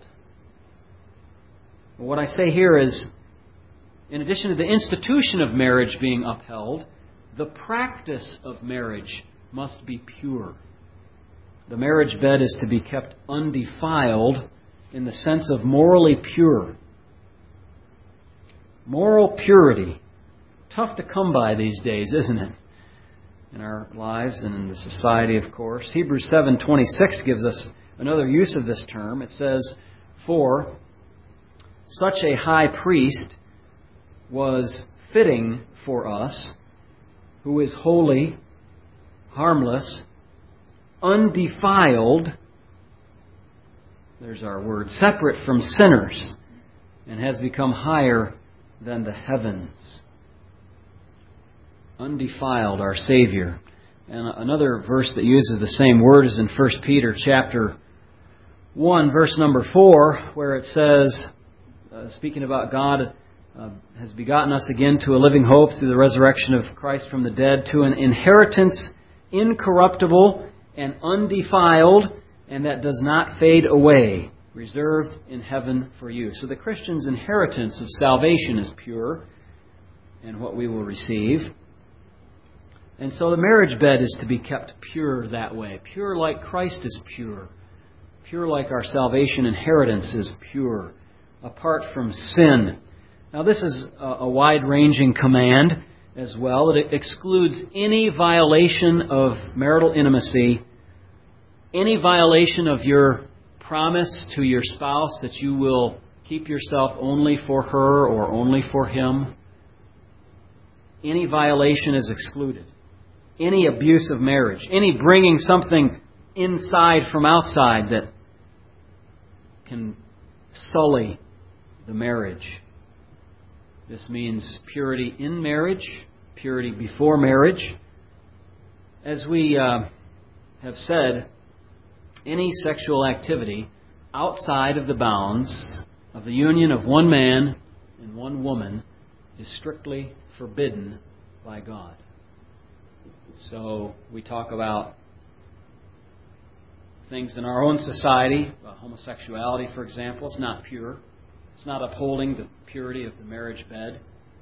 What I say here is, in addition to the institution of marriage being upheld, the practice of marriage must be pure. The marriage bed is to be kept undefiled in the sense of morally pure. Moral purity. Tough to come by these days, isn't it? In our lives and in the society, of course. Hebrews 7:26 gives us another use of this term. It says, for such a high priest was fitting for us, who is holy, harmless, undefiled, there's our word, separate from sinners, and has become higher than the heavens. Undefiled, our Savior. And another verse that uses the same word is in 1 Peter chapter 1, verse number 4, where it says, speaking about God has begotten us again to a living hope through the resurrection of Christ from the dead, to an inheritance incorruptible and undefiled, and that does not fade away, reserved in heaven for you. So the Christian's inheritance of salvation is pure, and what we will receive. And so the marriage bed is to be kept pure that way, pure like Christ is pure, pure like our salvation inheritance is pure, apart from sin. Now this is a wide-ranging command as well. It excludes any violation of marital intimacy, any violation of your promise to your spouse that you will keep yourself only for her or only for him. Any violation is excluded. Any abuse of marriage, any bringing something inside from outside that can sully the marriage. This means purity in marriage, purity before marriage. As we have said, any sexual activity outside of the bounds of the union of one man and one woman is strictly forbidden by God. So we talk about things in our own society, homosexuality, for example. It's not pure. It's not upholding the purity of the marriage bed.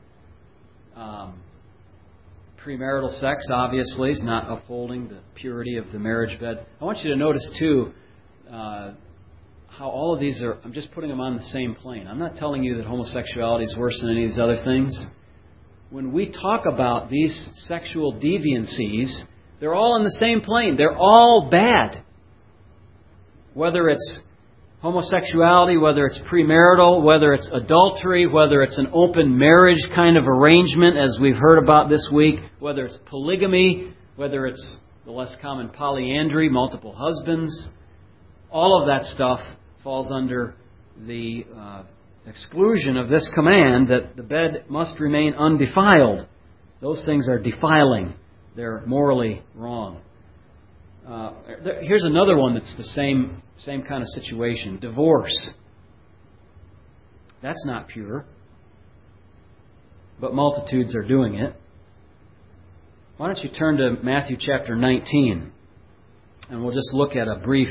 Premarital sex, obviously, is not upholding the purity of the marriage bed. I want you to notice, too, how all of these are, I'm just putting them on the same plane. I'm not telling you that homosexuality is worse than any of these other things. When we talk about these sexual deviancies, they're all on the same plane. They're all bad. Whether it's homosexuality, whether it's premarital, whether it's adultery, whether it's an open marriage kind of arrangement, as we've heard about this week, whether it's polygamy, whether it's the less common polyandry, multiple husbands, all of that stuff falls under the exclusion of this command that the bed must remain undefiled. Those things are defiling. They're morally wrong. Here's another one that's the same kind of situation. Divorce. That's not pure. But multitudes are doing it. Why don't you turn to Matthew chapter 19, and we'll just look at a brief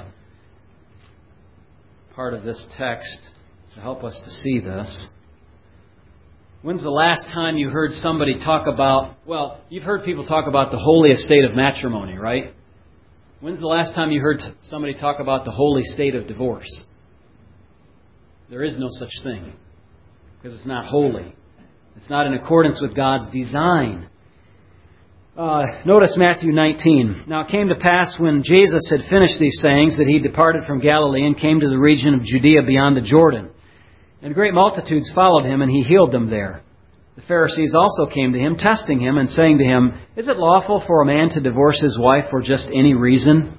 part of this text to help us to see this. When's the last time you heard somebody talk about, well, you've heard people talk about the holy estate of matrimony, right? When's the last time you heard somebody talk about the holy state of divorce? There is no such thing, because it's not holy. It's not in accordance with God's design. Notice Matthew 19. Now it came to pass when Jesus had finished these sayings that he departed from Galilee and came to the region of Judea beyond the Jordan. And great multitudes followed him, and he healed them there. The Pharisees also came to him, testing him and saying to him, "Is it lawful for a man to divorce his wife for just any reason?"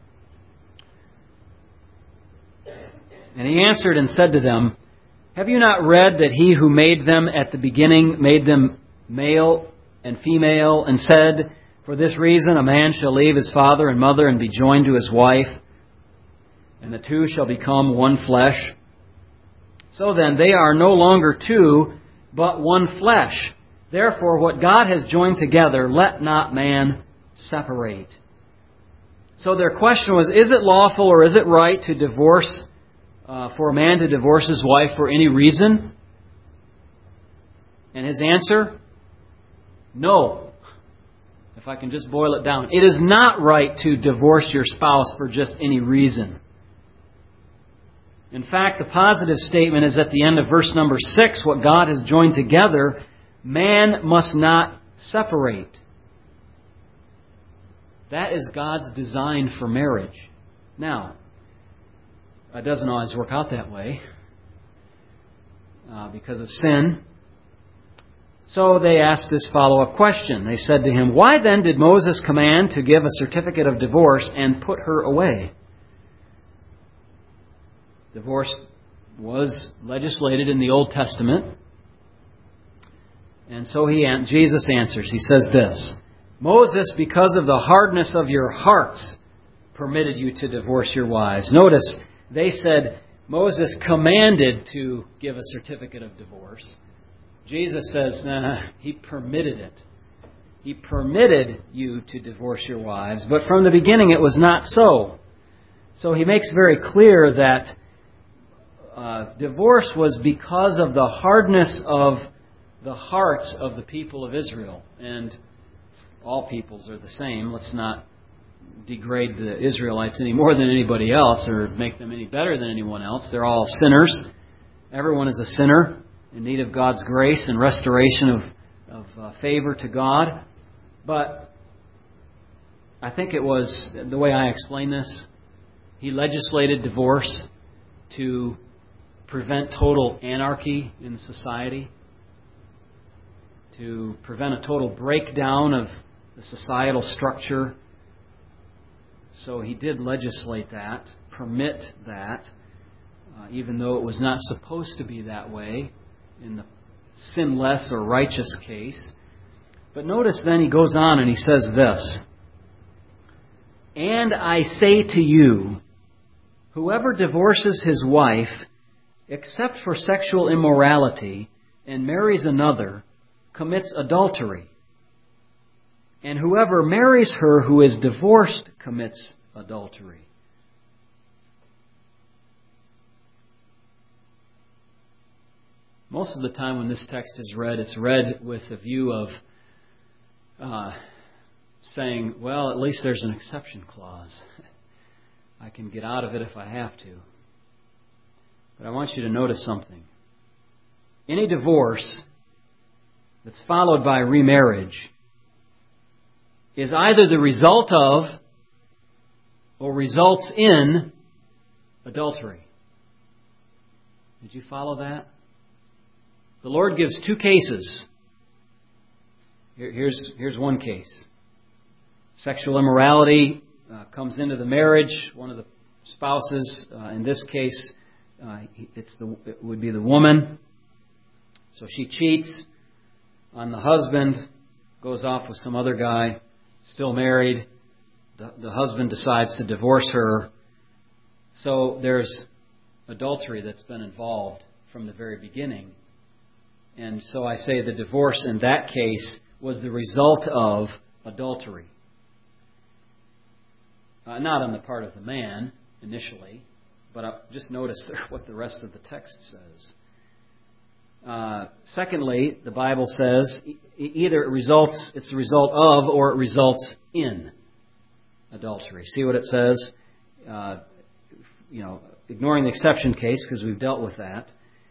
And he answered and said to them, "Have you not read that he who made them at the beginning made them male and female, and said, 'For this reason a man shall leave his father and mother and be joined to his wife, and the two shall become one flesh'? So then they are no longer two, but one flesh. Therefore what God has joined together, let not man separate." So their question was, is it lawful or is it right to divorce, for a man to divorce his wife for any reason? And his answer, no. If I can just boil it down. It is not right to divorce your spouse for just any reason. In fact, the positive statement is at the end of verse number 6, what God has joined together, man must not separate. That is God's design for marriage. Now, it doesn't always work out that way because of sin. So they asked this follow-up question. They said to him, "Why then did Moses command to give a certificate of divorce and put her away?" Divorce was legislated in the Old Testament. And so Jesus answers. He says this, "Moses, because of the hardness of your hearts, permitted you to divorce your wives." Notice, they said Moses commanded to give a certificate of divorce. Jesus says, he permitted it. He permitted you to divorce your wives, but from the beginning it was not so. So he makes very clear that divorce was because of the hardness of the hearts of the people of Israel. And all peoples are the same. Let's not degrade the Israelites any more than anybody else or make them any better than anyone else. They're all sinners. Everyone is a sinner in need of God's grace and restoration of favor to God. But I think it was, the way I explain this, he legislated divorce to prevent total anarchy in society, to prevent a total breakdown of the societal structure. So he did legislate that, permit that, even though it was not supposed to be that way in the sinless or righteous case. But notice then he goes on and he says this, "And I say to you, whoever divorces his wife, except for sexual immorality, and marries another, commits adultery. And whoever marries her who is divorced commits adultery." Most of the time when this text is read, it's read with a view of saying, well, at least there's an exception clause. I can get out of it if I have to. But I want you to notice something. Any divorce that's followed by remarriage is either the result of or results in adultery. Did you follow that? The Lord gives two cases. Here's one case. Sexual immorality comes into the marriage. One of the spouses, in this case, it would be the woman. So she cheats on the husband, goes off with some other guy, still married. The husband decides to divorce her. So there's adultery that's been involved from the very beginning. And so I say the divorce in that case was the result of adultery. Not on the part of the man initially, but just notice what the rest of the text says. Secondly, the Bible says either it's a result of or it results in adultery. See what it says? Ignoring the exception case because we've dealt with that.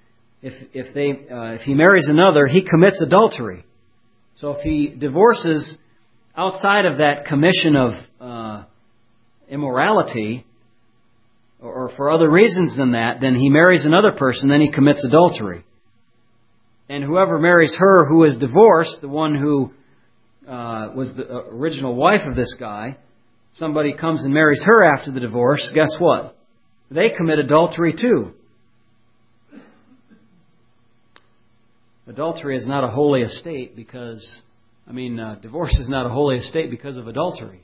If he marries another, he commits adultery. So if he divorces outside of that commission of immorality, or for other reasons than that, then he marries another person, then he commits adultery. And whoever marries her who is divorced, the one who was the original wife of this guy, somebody comes and marries her after the divorce, guess what? They commit adultery too. Adultery is not a holy estate divorce is not a holy estate because of adultery.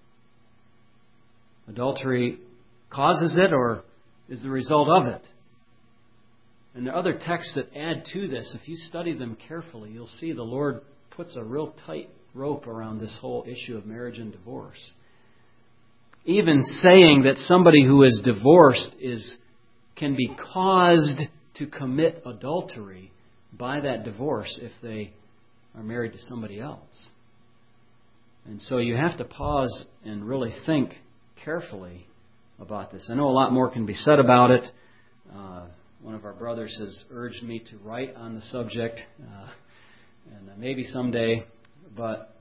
Adultery causes it or is the result of it. And there are other texts that add to this. If you study them carefully, you'll see the Lord puts a real tight rope around this whole issue of marriage and divorce. Even saying that somebody who is divorced can be caused to commit adultery by that divorce if they are married to somebody else. And so you have to pause and really think carefully about this. I know a lot more can be said about it. One of our brothers has urged me to write on the subject, and maybe someday, but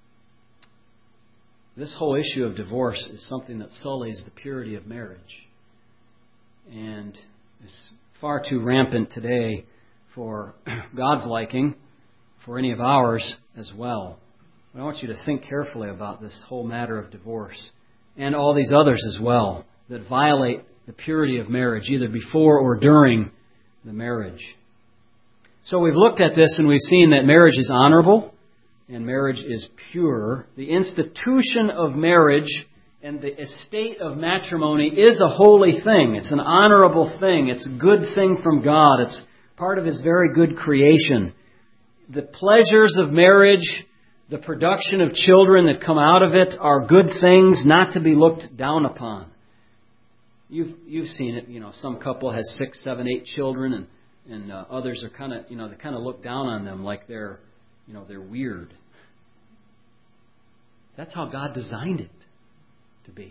this whole issue of divorce is something that sullies the purity of marriage. And is far too rampant today for God's liking, for any of ours as well. But I want you to think carefully about this whole matter of divorce and all these others as well that violate the purity of marriage, either before or during the marriage. So we've looked at this and we've seen that marriage is honorable and marriage is pure. The institution of marriage and the estate of matrimony is a holy thing. It's an honorable thing. It's a good thing from God. It's part of His very good creation. The pleasures of marriage, the production of children that come out of it are good things not to be looked down upon. You've seen it. Some couple has 6, 7, 8 children, and others are kind of they kind of look down on them like they're weird. That's how God designed it to be.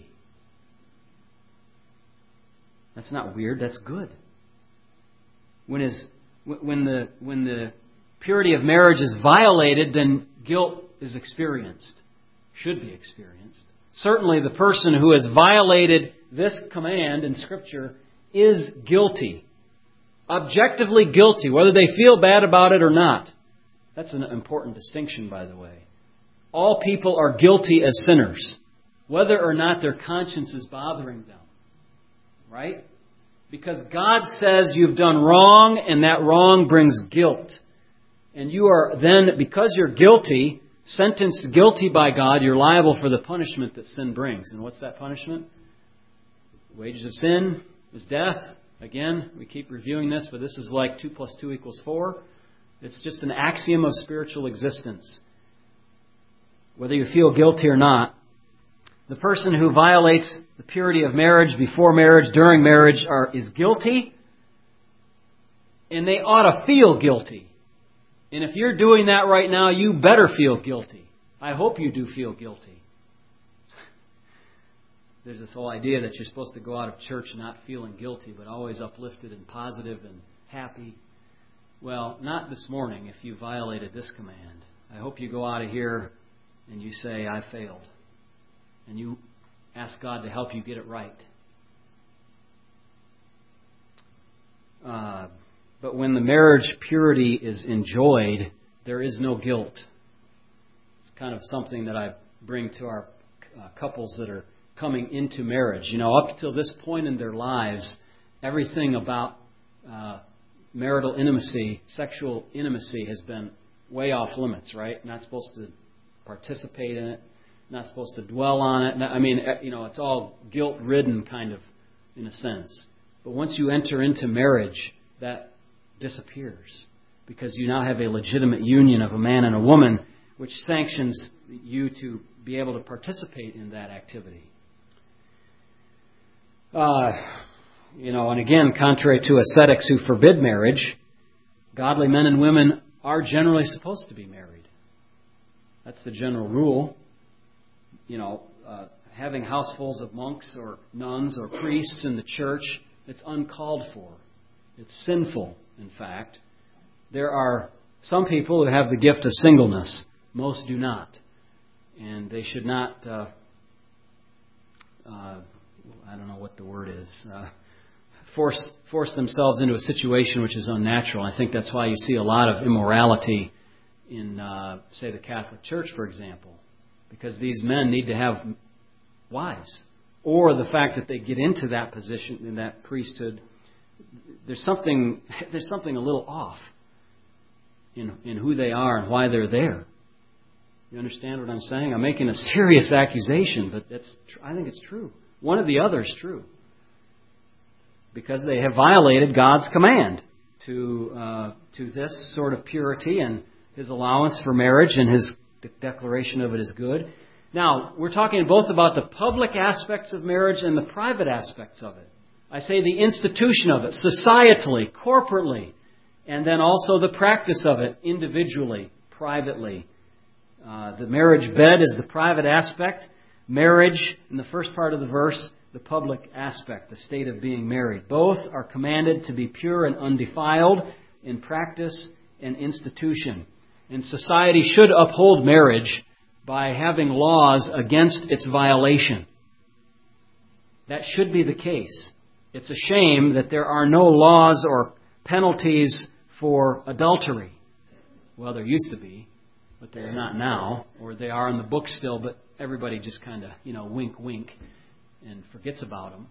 That's not weird. That's good. When the purity of marriage is violated, then guilt is experienced, should be experienced. Certainly, the person who has violated this command in Scripture is guilty. Objectively guilty, whether they feel bad about it or not. That's an important distinction, by the way. All people are guilty as sinners, whether or not their conscience is bothering them. Right? Because God says you've done wrong, and that wrong brings guilt. And you are then, because you're guilty, sentenced guilty by God, you're liable for the punishment that sin brings. And what's that punishment? The wages of sin is death. Again, we keep reviewing this, but this is like 2 + 2 = 4. It's just an axiom of spiritual existence. Whether you feel guilty or not, the person who violates the purity of marriage, before marriage, during marriage, is guilty, and they ought to feel guilty. And if you're doing that right now, you better feel guilty. I hope you do feel guilty. There's this whole idea that you're supposed to go out of church not feeling guilty, but always uplifted and positive and happy. Well, not this morning if you violated this command. I hope you go out of here and you say, I failed. And you ask God to help you get it right. But when the marriage purity is enjoyed, there is no guilt. It's kind of something that I bring to our couples that are coming into marriage. Up till this point in their lives, everything about marital intimacy, sexual intimacy, has been way off limits, right? Not supposed to participate in it, not supposed to dwell on it. It's all guilt-ridden kind of, in a sense. But once you enter into marriage, that disappears, because you now have a legitimate union of a man and a woman, which sanctions you to be able to participate in that activity. And again, contrary to ascetics who forbid marriage, godly men and women are generally supposed to be married. That's the general rule. Having housefuls of monks or nuns or priests in the church, it's uncalled for. It's sinful, in fact. There are some people who have the gift of singleness. Most do not. And they should not, I don't know what the word is, force themselves into a situation which is unnatural. I think that's why you see a lot of immorality in, say, the Catholic Church, for example. Because these men need to have wives. Or the fact that they get into that position, in that priesthood, there's something a little off in who they are and why they're there. You understand what I'm saying? I'm making a serious accusation, but I think it's true. One or the other is true. Because they have violated God's command to this sort of purity and His allowance for marriage and His declaration of it as good. Now, we're talking both about the public aspects of marriage and the private aspects of it. I say the institution of it, societally, corporately, and then also the practice of it, individually, privately. The marriage bed is the private aspect. Marriage, in the first part of the verse, the public aspect, the state of being married. Both are commanded to be pure and undefiled in practice and institution. And society should uphold marriage by having laws against its violation. That should be the case. It's a shame that there are no laws or penalties for adultery. Well, there used to be, but they're not now. Or they are in the book still, but everybody just kind of, wink, wink, and forgets about them.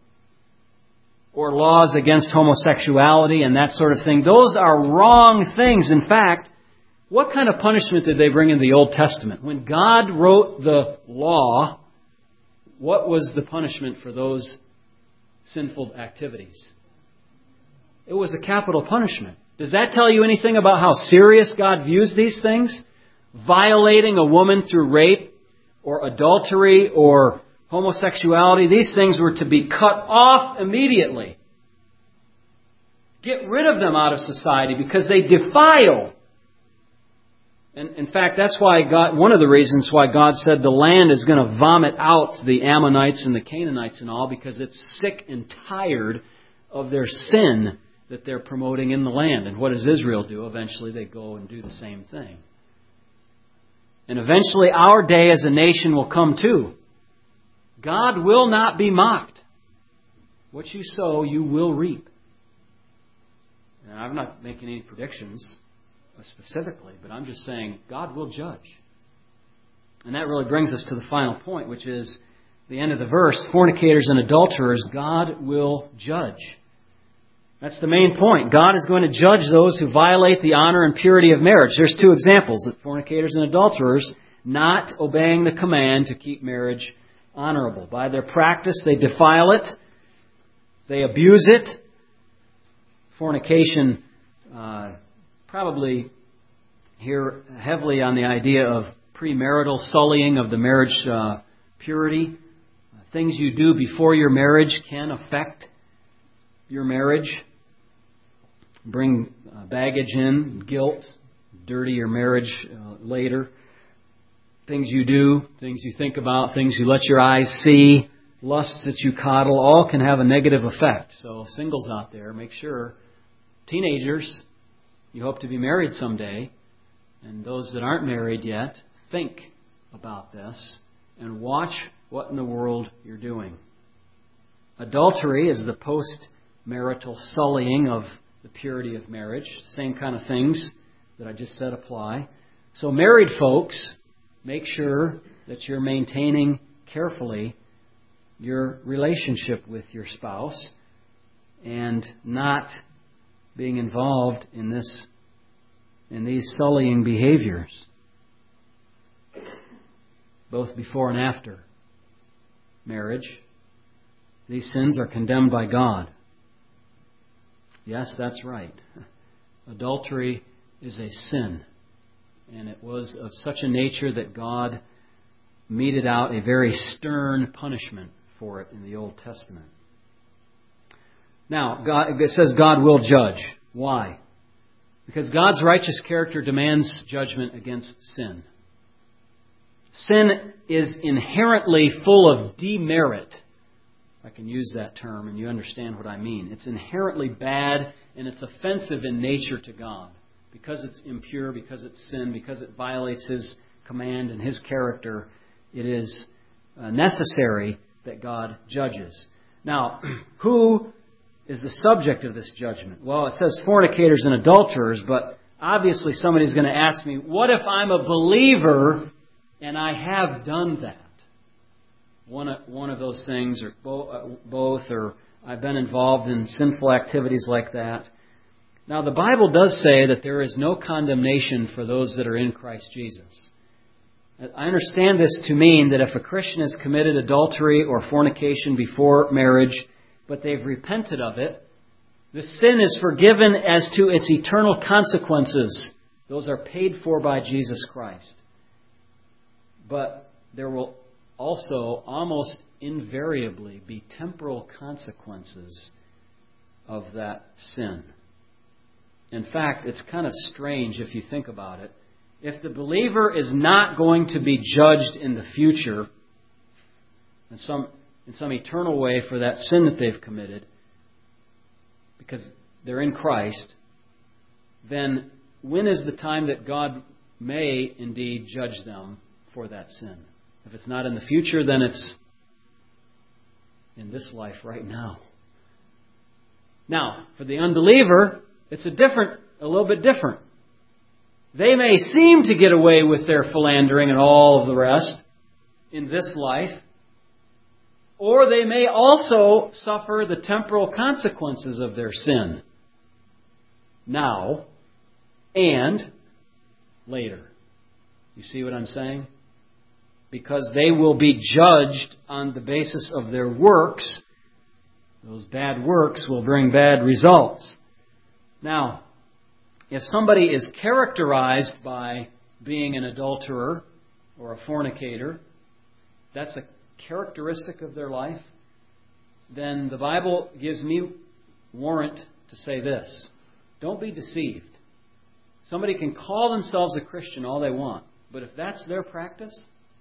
Or laws against homosexuality and that sort of thing. Those are wrong things. In fact, what kind of punishment did they bring in the Old Testament? When God wrote the law, what was the punishment for those sinful activities? It was a capital punishment. Does that tell you anything about how serious God views these things? Violating a woman through rape or adultery or homosexuality, these things were to be cut off immediately. Get rid of them out of society because they defile. And in fact, that's why one of the reasons why God said the land is going to vomit out the Ammonites and the Canaanites and all, because it's sick and tired of their sin that they're promoting in the land. And what does Israel do? Eventually they go and do the same thing. And eventually our day as a nation will come too. God will not be mocked. What you sow, you will reap. And I'm not making any predictions specifically, but I'm just saying God will judge. And that really brings us to the final point, which is the end of the verse. Fornicators and adulterers, God will judge. That's the main point. God is going to judge those who violate the honor and purity of marriage. There's two examples of fornicators and adulterers not obeying the command to keep marriage honorable. By their practice, they defile it. They abuse it. Fornication, probably here heavily on the idea of premarital sullying of the marriage purity. Things you do before your marriage can affect your marriage. Bring baggage in, guilt, dirty your marriage later. Things you do, things you think about, things you let your eyes see, lusts that you coddle, all can have a negative effect. So singles out there, make sure. Teenagers, you hope to be married someday. And those that aren't married yet, think about this and watch what in the world you're doing. Adultery is the post-marital sullying of the purity of marriage. Same kind of things that I just said apply. So married folks, make sure that you're maintaining carefully your relationship with your spouse and not being involved in these sullying behaviors, both before and after marriage. These sins are condemned by God. Yes, that's right. Adultery is a sin, and it was of such a nature that God meted out a very stern punishment for it in the Old Testament. Now, it says God will judge. Why? Because God's righteous character demands judgment against sin. Sin is inherently full of demerit. I can use that term and you understand what I mean. It's inherently bad and it's offensive in nature to God. Because it's impure, because it's sin, because it violates His command and His character, it is necessary that God judges. Now, who is the subject of this judgment? Well, it says fornicators and adulterers, but obviously somebody's going to ask me, what if I'm a believer and I have done that? One of those things, or both, or I've been involved in sinful activities like that. Now, the Bible does say that there is no condemnation for those that are in Christ Jesus. I understand this to mean that if a Christian has committed adultery or fornication before marriage, but they've repented of it, the sin is forgiven as to its eternal consequences. Those are paid for by Jesus Christ. But there will also almost invariably be temporal consequences of that sin. In fact, it's kind of strange if you think about it. If the believer is not going to be judged in the future in some eternal way for that sin that they've committed, because they're in Christ, then when is the time that God may indeed judge them for that sin? If it's not in the future, then it's in this life right now. Now, for the unbeliever, it's a little bit different. They may seem to get away with their philandering and all of the rest in this life, or they may also suffer the temporal consequences of their sin now and later. You see what I'm saying? Because they will be judged on the basis of their works. Those bad works will bring bad results. Now, if somebody is characterized by being an adulterer or a fornicator, that's a characteristic of their life, then the Bible gives me warrant to say this. Don't be deceived. Somebody can call themselves a Christian all they want, but if that's their practice,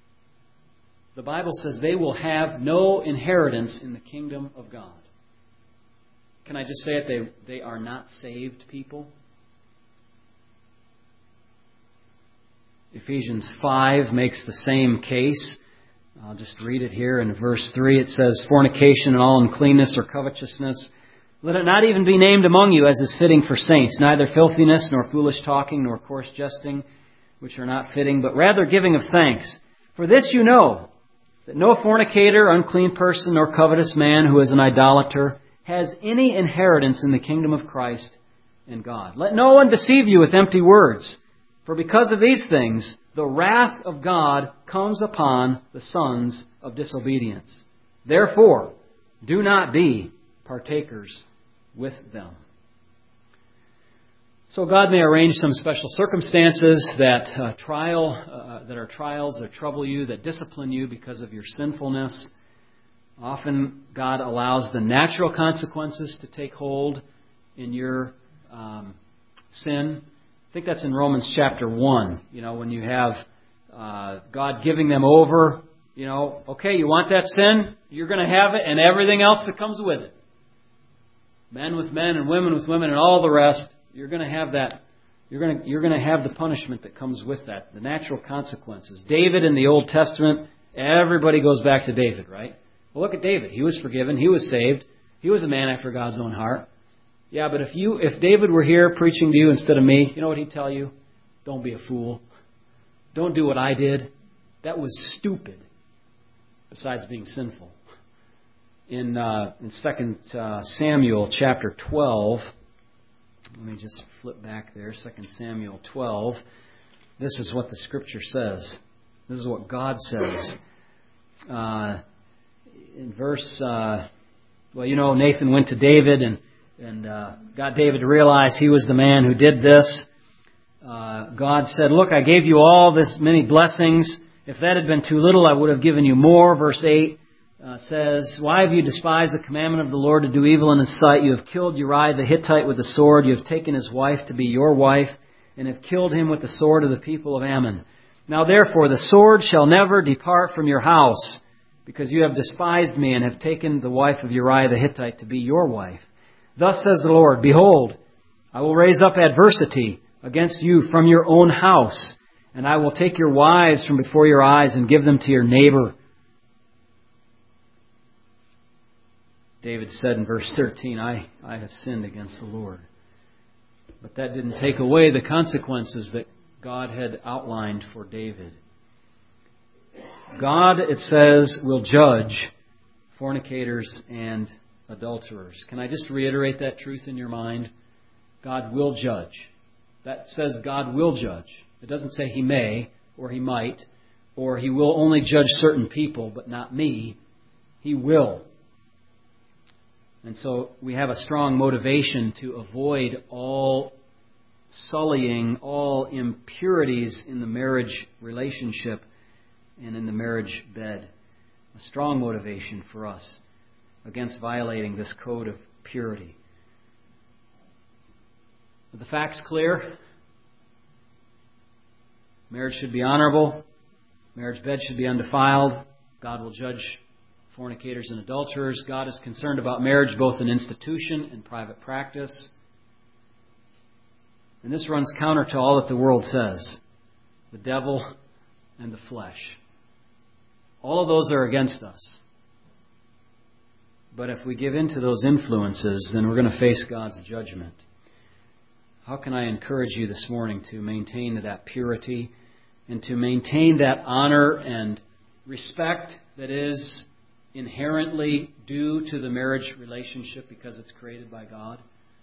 the Bible says they will have no inheritance in the kingdom of God. Can I just say it? They are not saved people. Ephesians 5 makes the same case. I'll just read it here in verse 3. It says, fornication and all uncleanness or covetousness, let it not even be named among you as is fitting for saints, neither filthiness, nor foolish talking, nor coarse jesting, which are not fitting, but rather giving of thanks. For this you know, that no fornicator, unclean person, nor covetous man who is an idolater has any inheritance in the kingdom of Christ and God. Let no one deceive you with empty words, for because of these things, the wrath of God comes upon the sons of disobedience. Therefore, do not be partakers with them. So God may arrange some special circumstances that are trials that trouble you, that discipline you because of your sinfulness. Often God allows the natural consequences to take hold in your sin. I think that's in Romans chapter 1. When you have God giving them over, okay, you want that sin? You're going to have it and everything else that comes with it. Men with men and women with women and all the rest. You're going to have that. You're going to have the punishment that comes with that, the natural consequences. David in the Old Testament, everybody goes back to David, right? Well, look at David. He was forgiven. He was saved. He was a man after God's own heart. Yeah, but if David were here preaching to you instead of me, you know what he'd tell you? Don't be a fool. Don't do what I did. That was stupid. besides being sinful. In 2 Samuel chapter 12, let me just flip back there, 2 Samuel 12, this is what the Scripture says. This is what God says. In verse, Nathan went to David and got David to realize he was the man who did this. God said, "Look, I gave you all this many blessings. If that had been too little, I would have given you more." Verse 8 says, "Why have you despised the commandment of the Lord to do evil in His sight? You have killed Uriah the Hittite with the sword. You have taken his wife to be your wife, and have killed him with the sword of the people of Ammon. Now therefore the sword shall never depart from your house, because you have despised me and have taken the wife of Uriah the Hittite to be your wife. Thus says the Lord, behold, I will raise up adversity against you from your own house, and I will take your wives from before your eyes and give them to your neighbor." David said in verse 13, I have sinned against the Lord. But that didn't take away the consequences that God had outlined for David. God, it says, will judge fornicators and adulterers. Can I just reiterate that truth in your mind? God will judge. That says God will judge. It doesn't say He may, or He might, or He will only judge certain people, but not me. He will. And so we have a strong motivation to avoid all sullying, all impurities in the marriage relationship and in the marriage bed. A strong motivation for us against violating this code of purity. Are the facts clear? Marriage should be honorable. Marriage bed should be undefiled. God will judge fornicators and adulterers. God is concerned about marriage both in institution and private practice. And this runs counter to all that the world says. The devil and the flesh. All of those are against us. But if we give in to those influences, then we're going to face God's judgment. How can I encourage you this morning to maintain that purity and to maintain that honor and respect that is inherently due to the marriage relationship because it's created by God?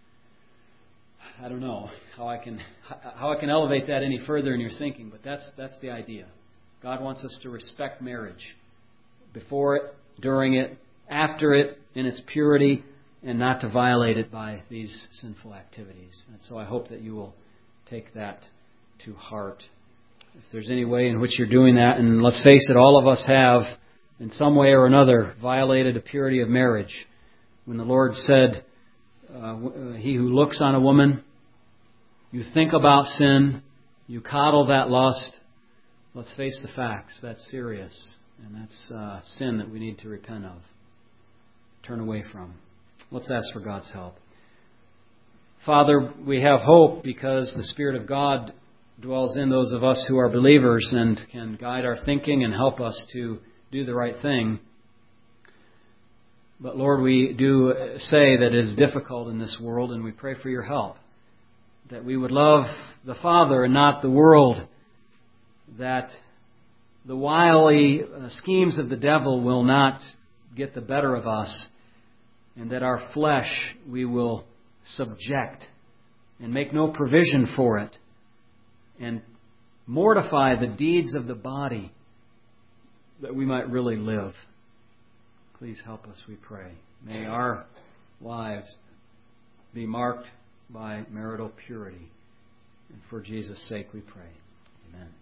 I don't know how I can elevate that any further in your thinking, but that's the idea. God wants us to respect marriage before it, during it, after it, in its purity, and not to violate it by these sinful activities. And so I hope that you will take that to heart. If there's any way in which you're doing that, and let's face it, all of us have, in some way or another, violated the purity of marriage. When the Lord said, he who looks on a woman, you think about sin, you coddle that lust, let's face the facts. That's serious. And that's sin that we need to repent of. Turn away from. Let's ask for God's help. Father, we have hope because the Spirit of God dwells in those of us who are believers and can guide our thinking and help us to do the right thing. But Lord, we do say that it is difficult in this world, and we pray for your help. That we would love the Father and not the world. That the wily schemes of the devil will not get the better of us. And that our flesh we will subject and make no provision for it. And mortify the deeds of the body that we might really live. Please help us, we pray. May our lives be marked by marital purity. And for Jesus' sake we pray. Amen.